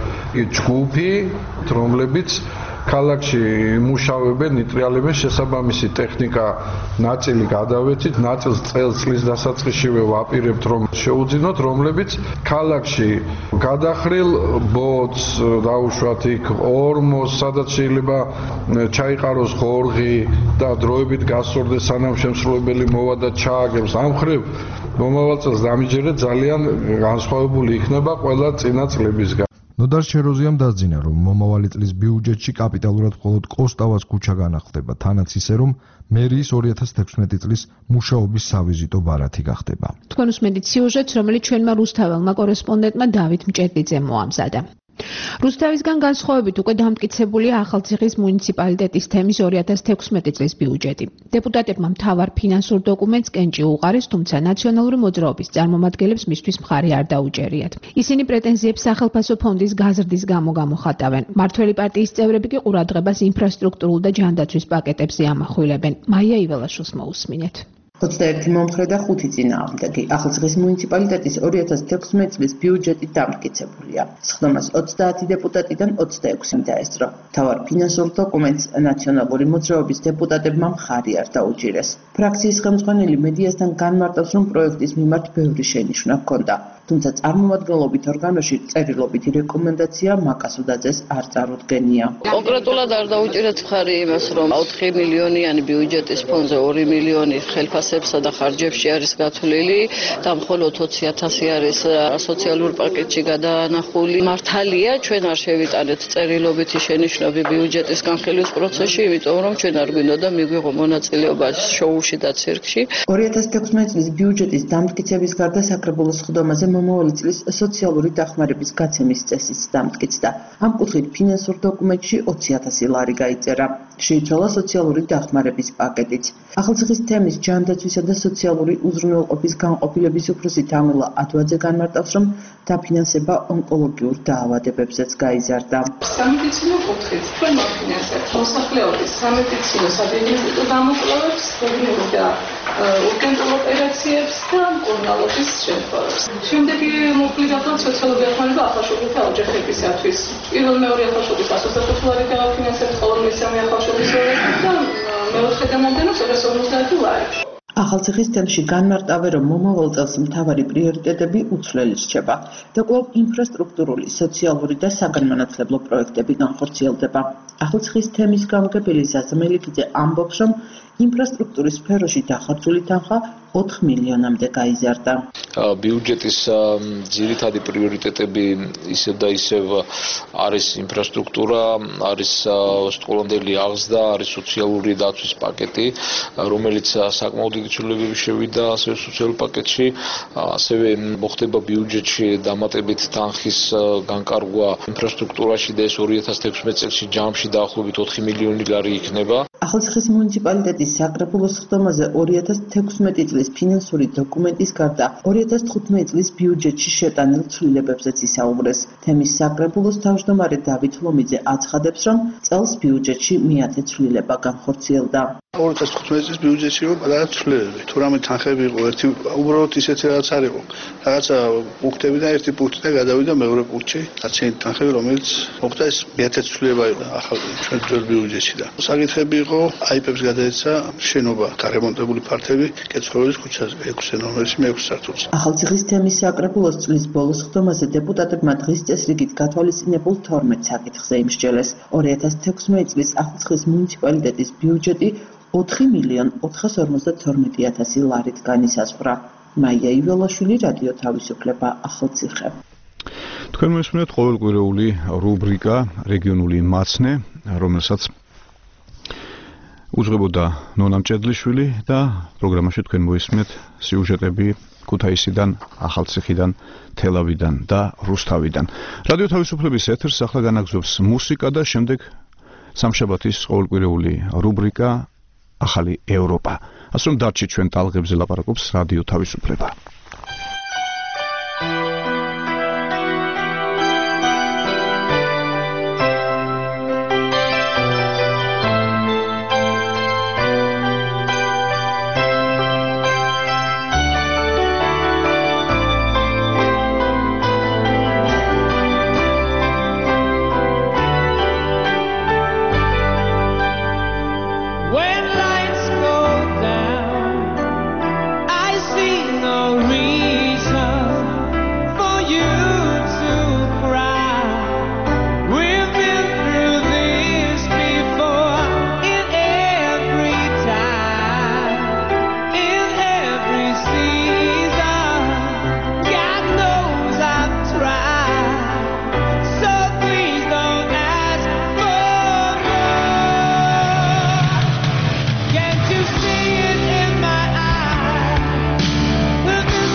ჯგუფი, რომლებიც ქალაქში იმუშავებენ, ნიტრიალებენ შესაბამისი ტექნიკა ნაწილი გადავეცით, ნაწილს წელს დასაწყისშივე ვაპირებთ, რომ შეუძინოთ, რომლებიც ქალაქში გადახრილ ბოთს დაუშვათ იქ ორმოს, სადაც შეიძლება ჩაიყაროს ხორღი და დროებით გასწორდეს, სანამ შემსრულებელი მოვა და ჩააგებს. ამ მხრივ მომავალ წელს დამიჯერეთ ძალიან განსხვავებული იქნება ყველა წინა წლებისგან. ნოდარ შეროზიამ დაძინა, რომ მომავალი წლის ბიუჯეტში კაპიტალურად მხოლოდ კოსტავას ქუჩა განახლდება, თანაც ისე, რომ მერიის ორი ათას თექვსმეტი წლის მუშაობის სავიზიტო ბარათი გახდება. თქვენ უსმენთ სიუჟეტს, რომელიც ჩვენმა რუსთაველმა კორესპონდენტმა დავით მჭედლიძემ მოამზადა. რუსთავისგან განსხვავებით უკვე დამტკიცებულია ახალციხის მუნიციპალიტეტის თემის ორი ათას თექვსმეტი წლის ბიუჯეტი. დეპუტატებმა მთავარ ფინანსურ დოკუმენტს კენჭი უყარეს, თუმცა ნაციონალური მოძრაობის წარმომადგენლებს მისთვის მხარი არ დაუჭერიათ. ისინი პრეტენზიებს სახელფასო ფონდის გაზრდის გამო გამოხატავენ. მართველი პარტიის წევრები კი ყურადღებას ინფრასტრუქტურულ და ჯანდაცვის პაკეტებზე ამახვილებენ. მაია იველაშვილს მოусმინეთ. ოცდაერთი მომხრე და ხუთი წინააღმდეგი. ახალციხის მუნიციპალიტეტის ორი ათას თექვსმეტი წლის ბიუჯეტი დამტკიცებულია. სხდომას ოცდაათი დეპუტატიდან ოცდაექვსი დაესწრო. მთავარ ფინანსურ დოკუმენტს ნაციონალური მოძრაობის დეპუტატებმა მხარი არ დაუჭირეს. ფრაქციის ხელმძღვანელი მედიასთან განმარტავს, რომ პროექტის მიმართ ბევრი შენიშვნა ჰქონდა. თუმცა წარმომადგენლობით ორგანოში წერილობითი რეკომენდაცია მაკასუდაძეს არ წარუდგენია. კონკრეტულად არ დაუჭირეთ მხარი იმას, რომ ოთხი მილიონიანი ბიუჯეტის ფონდზე ორი მილიონი ხელფასებსა და ხარჯებში არის გათვლილი და მხოლოდ ოცი ათასი არის სოციალურ პაკეტში გადაანახული. მართალია, ჩვენ არ შევიტანეთ წერილობითი შენიშვნები ბიუჯეტის განხილვის პროცესში, იმიტომ რომ ჩვენ არ გვინდოდა მიგვიღო მონაწილეობა შოუში და ცირკში. ორი ათას თექვსმეტი წლის ბიუჯეტის დამტკიცების გარდა საკრებულოს სხდომაზე მომავალი წლის სოციალური დახმარების გაცემის წესიც დამტკიცდა. ამ კუთხით ფინანსურ დოკუმენტში ოცი ათასი ლარი გაიწერა. შეიცვალა სოციალური დახმარების პაკეტიც. ახალციხის თემის ჯანდაცვისა და სოციალური უზრუნველყოფის განყოფილების უფროსი თამილა ათვაძე განმარტავს, რომ დაფინანსება ონკოლოგიურ დაავადებებზეც გაიზარდა. სამედიცინო კუთხით ჩვენ მოფინანსებთ მოსახლეობის სამედიცინო საბინადრო გამოკვლევებს, ქირურგიულ და урგენტულ ოპერაციებს და მკურნალობის შემთხვევებს. შემდეგი მოკლე გახლავთ სოციალური დახმარება ახალშობილთა ოჯახებისათვის. პირველ მეორე ახალშობილს ათას ოცდათხუთი ლარი დავაფინანსებთ, ხოლო მესამე ახალშობილს და მეოთხე გამოგონებს ორას ორმოცდაათი ლარი. ახალციხის თემში განმარტავენ, რომ მომავალ წელს მთავარი პრიორიტეტები უცვლელი რჩება და კვლავ ინფრასტრუქტურული, სოციალური და საგანმანათლებლო პროექტები განხორციელდება. ახალციხის თემის გამგებელი ზაზა მელიქიძე ამბობს, რომ ინფრასტრუქტურის სფეროში დახარჯული თანხა ოთხ მილიონამდე გაიზარდა. ბიუჯეტის ძირითადი პრიორიტეტები ისევ და ისევ არის ინფრასტრუქტურა, არის სტყოლამდელი აღზრდა, არის სოციალური დაცვის პაკეტი, რომელიც საკმაოდ დიდი ცვლილებები შევიდა ასევე სოციალურ პაკეტში, ასევე მოხდება ბიუჯეტში დამატებით თანხის განკარგვა ინფრასტრუქტურაში და ეს ორი ათას თექვსმეტ წელს ჯამში დაახლოებით ოთხი მილიონი ლარი იქნება. ახალციხის მუნიციპალიტეტის საკრებულოს ხდომაზე ორი ათას თექვსმეტი წლის ფინანსური დოკუმენტის გარდა ორი ათას თხუთმეტი წლის ბიუჯეტში შეტანილ ცვლილებებზეც ისაუბრეს. თემის საკრებულოს თავმჯდომარე დავით ლომიძე აცხადებს, რომ წელს ბიუჯეტში მეათე ცვლილება განხორციელდა. ორი ათას თხუთმეტი წლის ბიუჯეტში იყო პატარა ცვლილებები. თუ რამე თანხები იყო, ერთი უბრალოდ ისეთი რაღაც არ იყო. რაღაცა პუნქტებიდან ერთი პუნქტიდან გადავიდა მეორე პუნქტში, აცენით თანხები, რომელიც მოხდა ეს მეათე ცვლილება იყო ახალ ჩვენ ძველ ბიუჯეტში და საკითხები იყო აიპებს გადაეცა შენობა, გარემონტებული ფართები კეცხოველის ქუჩაზე, ექვსე ნომერში მეექვსე სართულზე. ახალციხის თემის საკრებულოს წლის ბოლოს ხდომაზე დეპუტატებმა დღის წესრიგით გათვალისწინებულ თორმეტ საკითხზე იმსჯელეს. ორი ათას თექვსმეტი წლის ახალციხის მუნიციპალიტეტის ბიუჯეტი ოთხი მილიონ ოთხას ორმოცდათორმეტი ათასი ლარით განისაზღვრა. მაია იველაშვილი, რადიო თავისუფლება, ახალციხე. თქვენ მოსმენთ ყოველკვირეული რუბრიკა რეგიონული მაცნე, რომელსაც უძღვებოდა ნონა მჭედლიშვილი და პროგრამაში თქვენ მოისმენთ სიუჟეტები ქუთაისიდან, ახალციხიდან, თელავიდან და რუსთავიდან. რადიო თავისუფლების ეთერს ახლა განაგზობს მუსიკა და შემდეგ სამშაბათის ყოველკვირეული რუბრიკა ახალი ევროპა. ასე რომ დარჩით ჩვენ ტალღებზე ლაპარაკობს რადიო თავისუფლება. Can't you see it in my eyes? Look at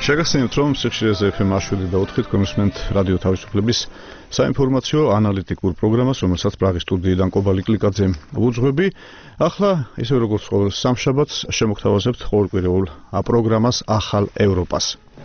შეგახსენებთ, რომ სიხშირეზე ეფ ემ შვიდი და ოთხი თქვენსმენთ რადიო თავისუფლების საინფორმაციო ანალიტიკურ პროგრამას, რომელსაც პრაღის სტუდიიდან კობალი კლიკაძე უძღვები. ახლა, ისე როგორც ყოველ სამშაბათს, შემოგთავაზებთ ყოველკვირეულ პროგრამას ახალ ევროპას.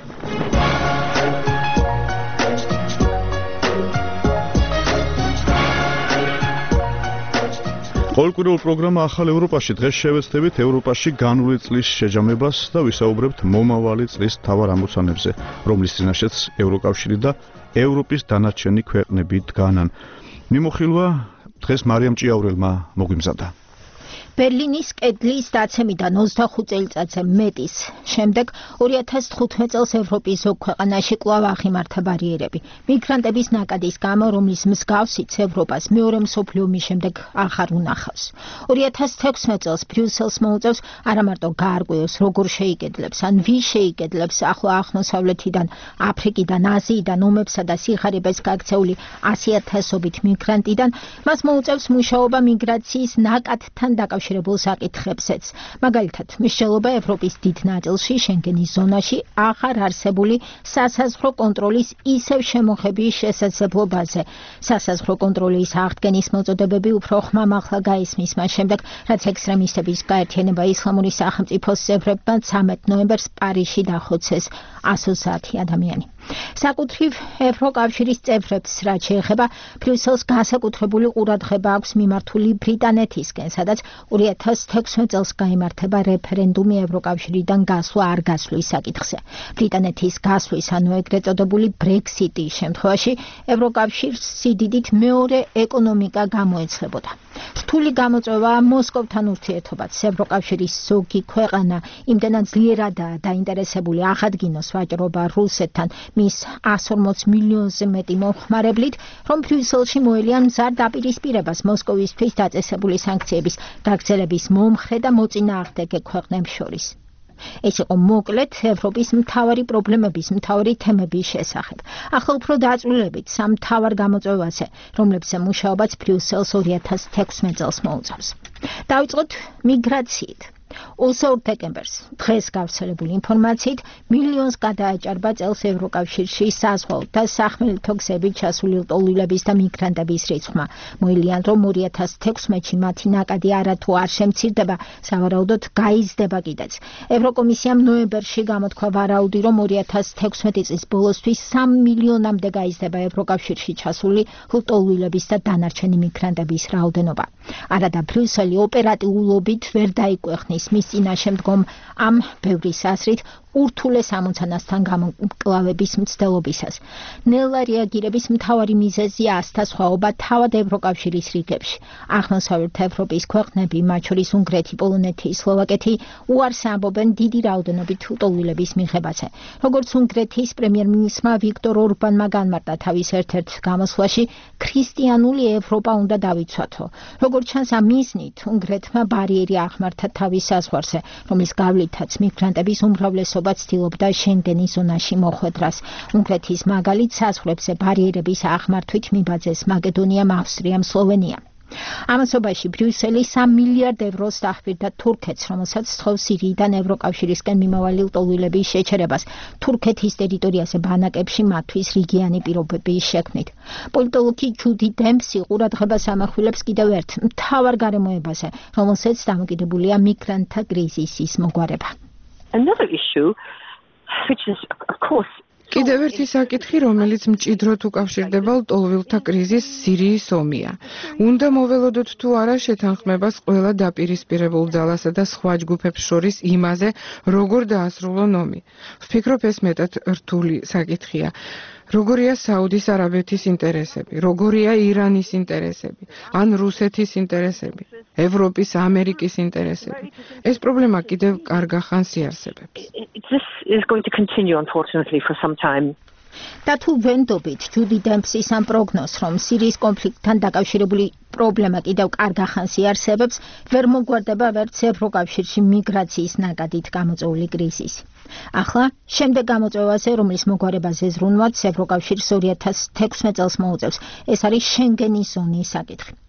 ყოველკვირეულ პროგრამა ახალ ევროპაში დღეს შევეცდებით ევროპაში განვლილი წლის შეჯამებას და ვისაუბრებთ მომავალი წლის მთავარ ამოცანებზე, რომლის წინაშეც ევროკავშირი და ევროპის დანარჩენი ქვეყნები დგანან. მიმოხილვა დღეს მარიამ ჭიაურელმა მოგვიმზადა. ბერლინის კედლის დაცემიდან ოცდახუთ წელიწადზე მეტის შემდეგ ორი ათას თხუთმეტ წელს ევროპის ზოგ ქვეყანაში კვლავ აღიმართა ბარიერები. მიგრანტების ნაკადის გამო, რომლის მსგავსიც ევროპას მეორე მსოფლიო ომის შემდეგ აღარ უნახავს. ორი ათას თექვსმეტ წელს ბრიუსელს მოუწევს არამარტო გაარკვიოს, როგორ შეიკედლებს, ან ვის შეიკედლებს ახლო აღმოსავლეთიდან, აფრიკიდან, აზიიდან ომებსა და სიხარებას გაქცეული ასიათასობით მიგრანტიდან, მას მოუწევს მუშაობა მიგრაციის ნაკადთან დაკავშირებით შერებულ საკითხებსაც. მაგალითად, მნიშვნელობა ევროპის დიდ ნაწილში, შენგენის ზონაში აღარ არსებული სასაზღვრო კონტროლის ისევ შემოღების შესაძლებლობაზე. სასაზღვრო კონტროლის აღდგენის მოწოდებები უფრო ხმამაღლა გაისმის მას შემდეგ, რაც ექსტრემისტების გაერთიანება ისლამური სახელმწიფოს წევრებმა ცამეტ ნოემბერს პარიზში დახოცეს ასოცაათი ადამიანი. საკუთრივ ევროკავშირის წევრებს, რაც შეეხება, ბრიუსელს განსაკუთრებული ყურადღება აქვს მიმართული ბრიტანეთისკენ, სადაც ორი ათას თექვსმეტ წელს გაიმართება რეფერენდუმი ევროკავშირიდან გასვლა არ გასვლის საკითხზე. ბრიტანეთის გასვლის, ანუ ეგრეთ წოდებული ბრექსიტის შემთხვევაში ევროკავშირს სიდიდით მეორე ეკონომიკა გამოეცლებოდა. რთული გამოწვევაა მოსკოვთან ურთიერთობაც. ევროკავშირის ზოგი ქვეყანა იმდენად ძლიერადაა დაინტერესებული აღადგინოს ვაჭრობა რუსეთთან მის ასს ორმოც მილიონზე მეტი მომხმარებლით, რომ ბრიუსელში მოელიან მზარ დაპირისპირებას მოსკოვისთვის დაწესებული სანქციების გაგრძელების მომხრე და მოწინააღმდეგე ქვეყნებს შორის. ეს იყო მოკლედ ევროპის მთავარი პრობლემების, მთავარი თემების შესახებ. ახლა უფრო დაწვრილებით სამ მთავარ გამოწვევაზე, რომლებზე მუშაობაც ბრიუსელს ორი ათას თექვსმეტ წელს მოუწევს. დავიწყოთ მიგრაციით. ოცდაორ დეკემბერს დღეს გავრცელებული ინფორმაციით მილიონს გადააჭარბა წელს ევროკავშირში საზღვაო და სახმელეთო გზებით ჩასული ლტოლვილების და მიგრანტების რიცხვმა. მოილიან, რომ ორი ათას თექვსმეტში მათი ნაკადი არათუ არ შემცირდება, სავარაუდოდ გაიზრდება კიდეც. ევროკომისიამ ნოემბერში გამოთქვა ვარაუდი, რომ ორი ათას თექვსმეტი წლის ბოლოსთვის სამ მილიონამდე გაიზრდება ევროკავშირში ჩასული ლტოლვილების და დანარჩენი მიგრანტების რაოდენობა. არადა ბრიუსელი ოპერატიულობით ვერ დაიკვეხნის მის წინაშე მდგომ ამ ბევრის აზრით ურთულეს ამოცანასთან გამკლავების მცდელობისას. ნელა რეაგირების მთავარი მიზეზია ასთასხვაობა თავად ევროკავშირის რიგებში. აღმოსავლეთ ევროპის ქვეყნები, მათ შორის უნგრეთი, პოლონეთი, სლოვაკეთი, უარს ამბობენ დიდი რაოდენობით ლტოლვილების მიღებაზე. როგორც უნგრეთის პრემიერ-მინისტრმა ვიქტორ ორბანმა განმარტა თავის ერთ-ერთ გამოსვლაში, ქრისტიანული ევროპა უნდა დავიცვათო. როგორც ჩანს, ამ მიზნით უნგრეთმა ბარიერი აღმართა თავის საზღვარზე, რომლის გავლითაც მიგრანტების უმრავლესობა ცდილობდა შენგენის ზონაში მოხვედრას. უნგრეთის მაგალით საზღვრებზე ბარიერების აღმართვით მიბაძეს მაკედონიამ, ავსტრიამ, სლოვენიამ. ამასობაში ბრიუსელი სამ მილიარდ ევროს დაჰპირდა თურქეთს, რომელსაც სთხოვს სირიიდან ევროკავშირისკენ მიმავალი ლტოლვილების შეჩერებას თურქეთის ტერიტორიაზე ბანაკებში მათთვის რიგიანი პირობების შექმნით. პოლიტოლოგი ჯუდი დემპსი ყურადღებას ამახვილებს კიდევ ერთ მთავარ გარემოებაზე, რომელსაც დამოკიდებულია მიგრანტთა კრიზისის მოგვარება. Another issue, which is, of course, კიდევ ერთი საკითხი, რომელიც მჭიდროდ უკავშირდება ლტოლვილთა კრიზისს, სირიის ომია. უნდა მოველოდოთ თუ არა შეთანხმებას ყველა დაპირისპირებულ ძალასა და სხვა ჯგუფებს შორის იმაზე, როგორ დაასრულონ ომი. ვფიქრობ, ეს მეტად რთული საკითხია. როგორია საუდის არაბეთის ინტერესები, როგორია ირანის ინტერესები, ან რუსეთის ინტერესები, ევროპის, ამერიკის ინტერესები. ეს პრობლემა კიდევ კარგ ახანს იარსებებს. This is going to continue, unfortunately, for some time. და თუ ვენდობით ჯუდი დემპსის ამ პროგნოზს, რომ სირიის კონფლიქტთან დაკავშირებული პრობლემა კიდევ კარგ ახანს იარსებებს, ვერ მოგვარდება ვერც ევროკავშირში მიგრაციის ნაკადით გამოწვეული კრიზისი. ახლა შემდეგ გამოწვევაზე, რომლის მოგვარებაზე ზრუნვაც ევროკავშირს ორი ათას თექვსმეტ წელს მოუწევს, ეს არის შენგენის ზონის საკითხი.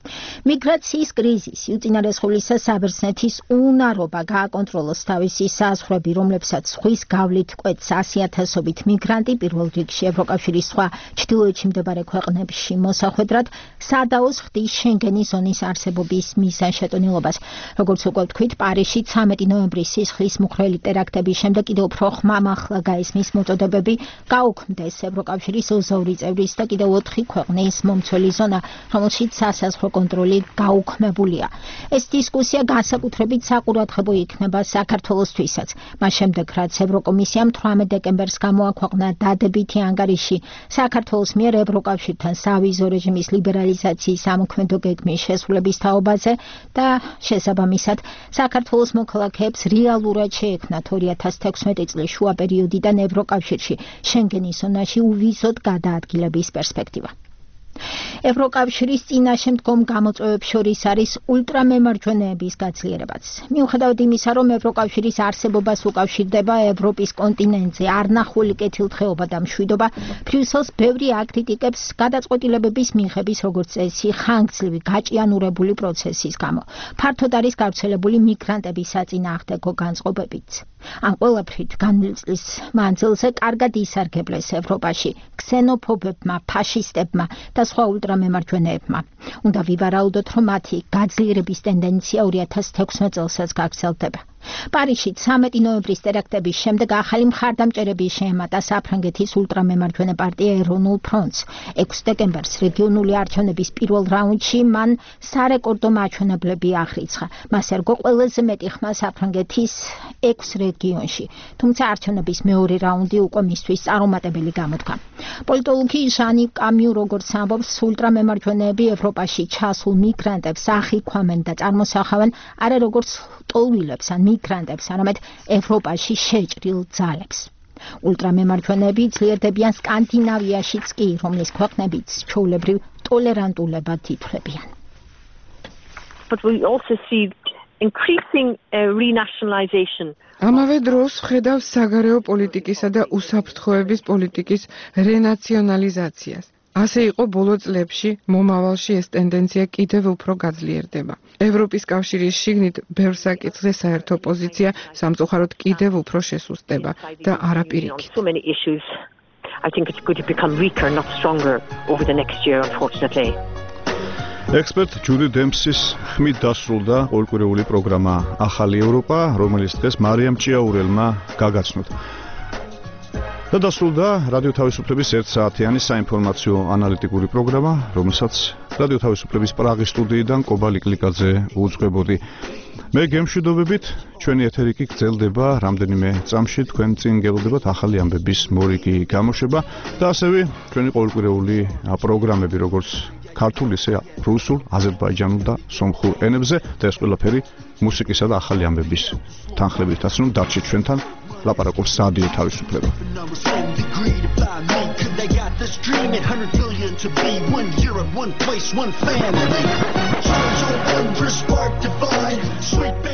მიგრაციის კრიზისი უწინარესხულისა საბერძნეთის უნარობა გააკონტროლოს თავისი საზღვრები, რომლებსაც ზღვის გავლით კვეთს ასიათასობით მიგრანტი, პირველ რიგში ევროკავშირის სხვა ჩრდილოეთში მდებარე ქვეყნებში მოსახვედრად, სადაოს ხდის შენგენის ზონის არსებობის მიზანშეტანილობას. Როგორც უკვე ვთქვით, პარიზში ცამეტი ნოემბრის სისხლის მუხრელი ტერაქტების შემდეგ კიდევ უფრო ხმამაღლა გაისმის მოწოდებები გაუქმდეს ევროკავშირის ოცდაორი წევრის და კიდევ ოთხი ქვეყნის მომცველი ზონა, რომელშიც სასაზღვრო კონტროლი გაუქმებულია. ეს დისკუსია განსაკუთრებით საყურადღებო იქნება საქართველოსთვისაც. მას შემდეგ, რაც ევროკომისიამ თვრამეტ დეკემბერს გამოაქვეყნა დადებითი ანგარიში საქართველოს მიერ ევროკავშირთან სავიზო რეჟიმის ლიბერალიზაციის ამოქმედო გეგმის შესრულების თაობაზე და შესაბამისად საქართველოს მოქალაქეებს რეალურად შეექმნათ ორი ათას თექვსმეტი წლის შუა პერიოდიდან ევროკავშირში შენგენის ზონაში უვიზოდ გადაადგილების პერსპექტივა. ევროკავშირის წინაშე მდგომ გამოწვევებს შორის არის ულტრამემარჯვენეების გაძლიერებაც. მიუხედავად იმისა, რომ ევროკავშირის არსებობას უკავშირდება ევროპის კონტინენტზე არნახული კეთილდღეობა და მშვიდობა, ბრიუსელს ბევრი აკრიტიკებს გადაწყვეტილებების მიღების როგორც წესი ხანგრძლივი გაჭიანურებული პროცესის გამო. ფართოდ არის გავრცელებული მიგრანტების საწინააღმდეგო განწყობებიც. ამ ყველაფრით განვლილი წლის მანძილზე კარგად ისარგებლეს ევროპაში ქსენოფობებმა, ფაშისტებმა და სხვა ულტრამემარჯვენეებმა. უნდა ვივარაუდოთ, რომ მათი გაძლიერების ტენდენცია ორი ათას თექვსმეტ წელსაც გაგრძელდება. პარიზში ცამეტი ნოემბრის ტერაქტების შემდეგ ახალი მხარდამჭერები შეემატა საფრანგეთის ულტრამემარჯვენე პარტია ეროვნულ ფრონტს. ექვსი დეკემბერს რეგიონული არჩევნების პირველ რაუნდში მან სარეკორდო მაჩვენებლები აღრიცხა. მას ერგო ყველაზე მეტი ხმა საფრანგეთის ექვს რეგიონში. თუმცა არჩევნების მეორე რაუნდი უკვე მისთვის წარუმატებელი გამოდგა. პოლიტოლოგი ჟანი კამიუ როგორც ამბობს, ულტრამემარჯვენეები ევროპაში ჩასულ მიგრანტებს ახიქვამენ და წარმოსახავენ არა როგორც ტოლვილებს ან მიგრანტებს, არამედ ევროპაში შეჭრილ ძალებს. ულტრამემარჯვენეები ძლიერდებიან სკანდინავიაშიც კი, რომლის ქვეყნებიც ჩვეულებრივ ტოლერანტულებად ითვლებიან. But we also see increasing uh, renationalization. ამავე დროს ხედავს საგარეო პოლიტიკისა და უსაფრთხოების პოლიტიკის რენაციონალიზაციას. ასე იყო ბოლო წლებში, მომავალში ეს ტენდენცია კიდევ უფრო გაძლიერდება. ევროპის კავშირის შიგნით ბევრ საკითხზე საერთო პოზიცია სამწუხაროდ კიდევ უფრო შესუსტდება და არა პირიქით. I think it's going to become weaker, not stronger over the next year, unfortunately. ექსპერტ ჯუდი დემსის ხმით დასრულდა ყოველკვირეული პროგრამა ახალი ევროპა, რომელიც დღეს მარიამ ჭიაურელმა გაგაცნოთ. და დასრულდა რადიო თავისუფლების ერთ საათიანი საინფორმაციო ანალიტიკური პროგრამა, რომელსაც რადიო თავისუფლების პრაღის სტუდიიდან კობა ლიკლიკაძე უძღვებოდი. მე გემშვიდობებით, ჩვენი ეთერი კი გრძელდება რამდენიმე წამში, თქვენ წინ გელოდებათ ახალი ამბების მორიგი გამოშვება და ასევე ჩვენი ყოველკვირეული პროგრამები, როგორც ქართულ, ისე რუსულ, აზერბაიჯანულ და სომხურ ენებზე და ეს ყველაფერი მუსიკისა და ახალი ამბების თანხლებითაც, რომ დარჩით ჩვენთან. ლაპარაკობს რადიო თავისუფლება. They got this dream at one hundred billion to be one Europe, one place, one family. Charge on every spark divine, sweet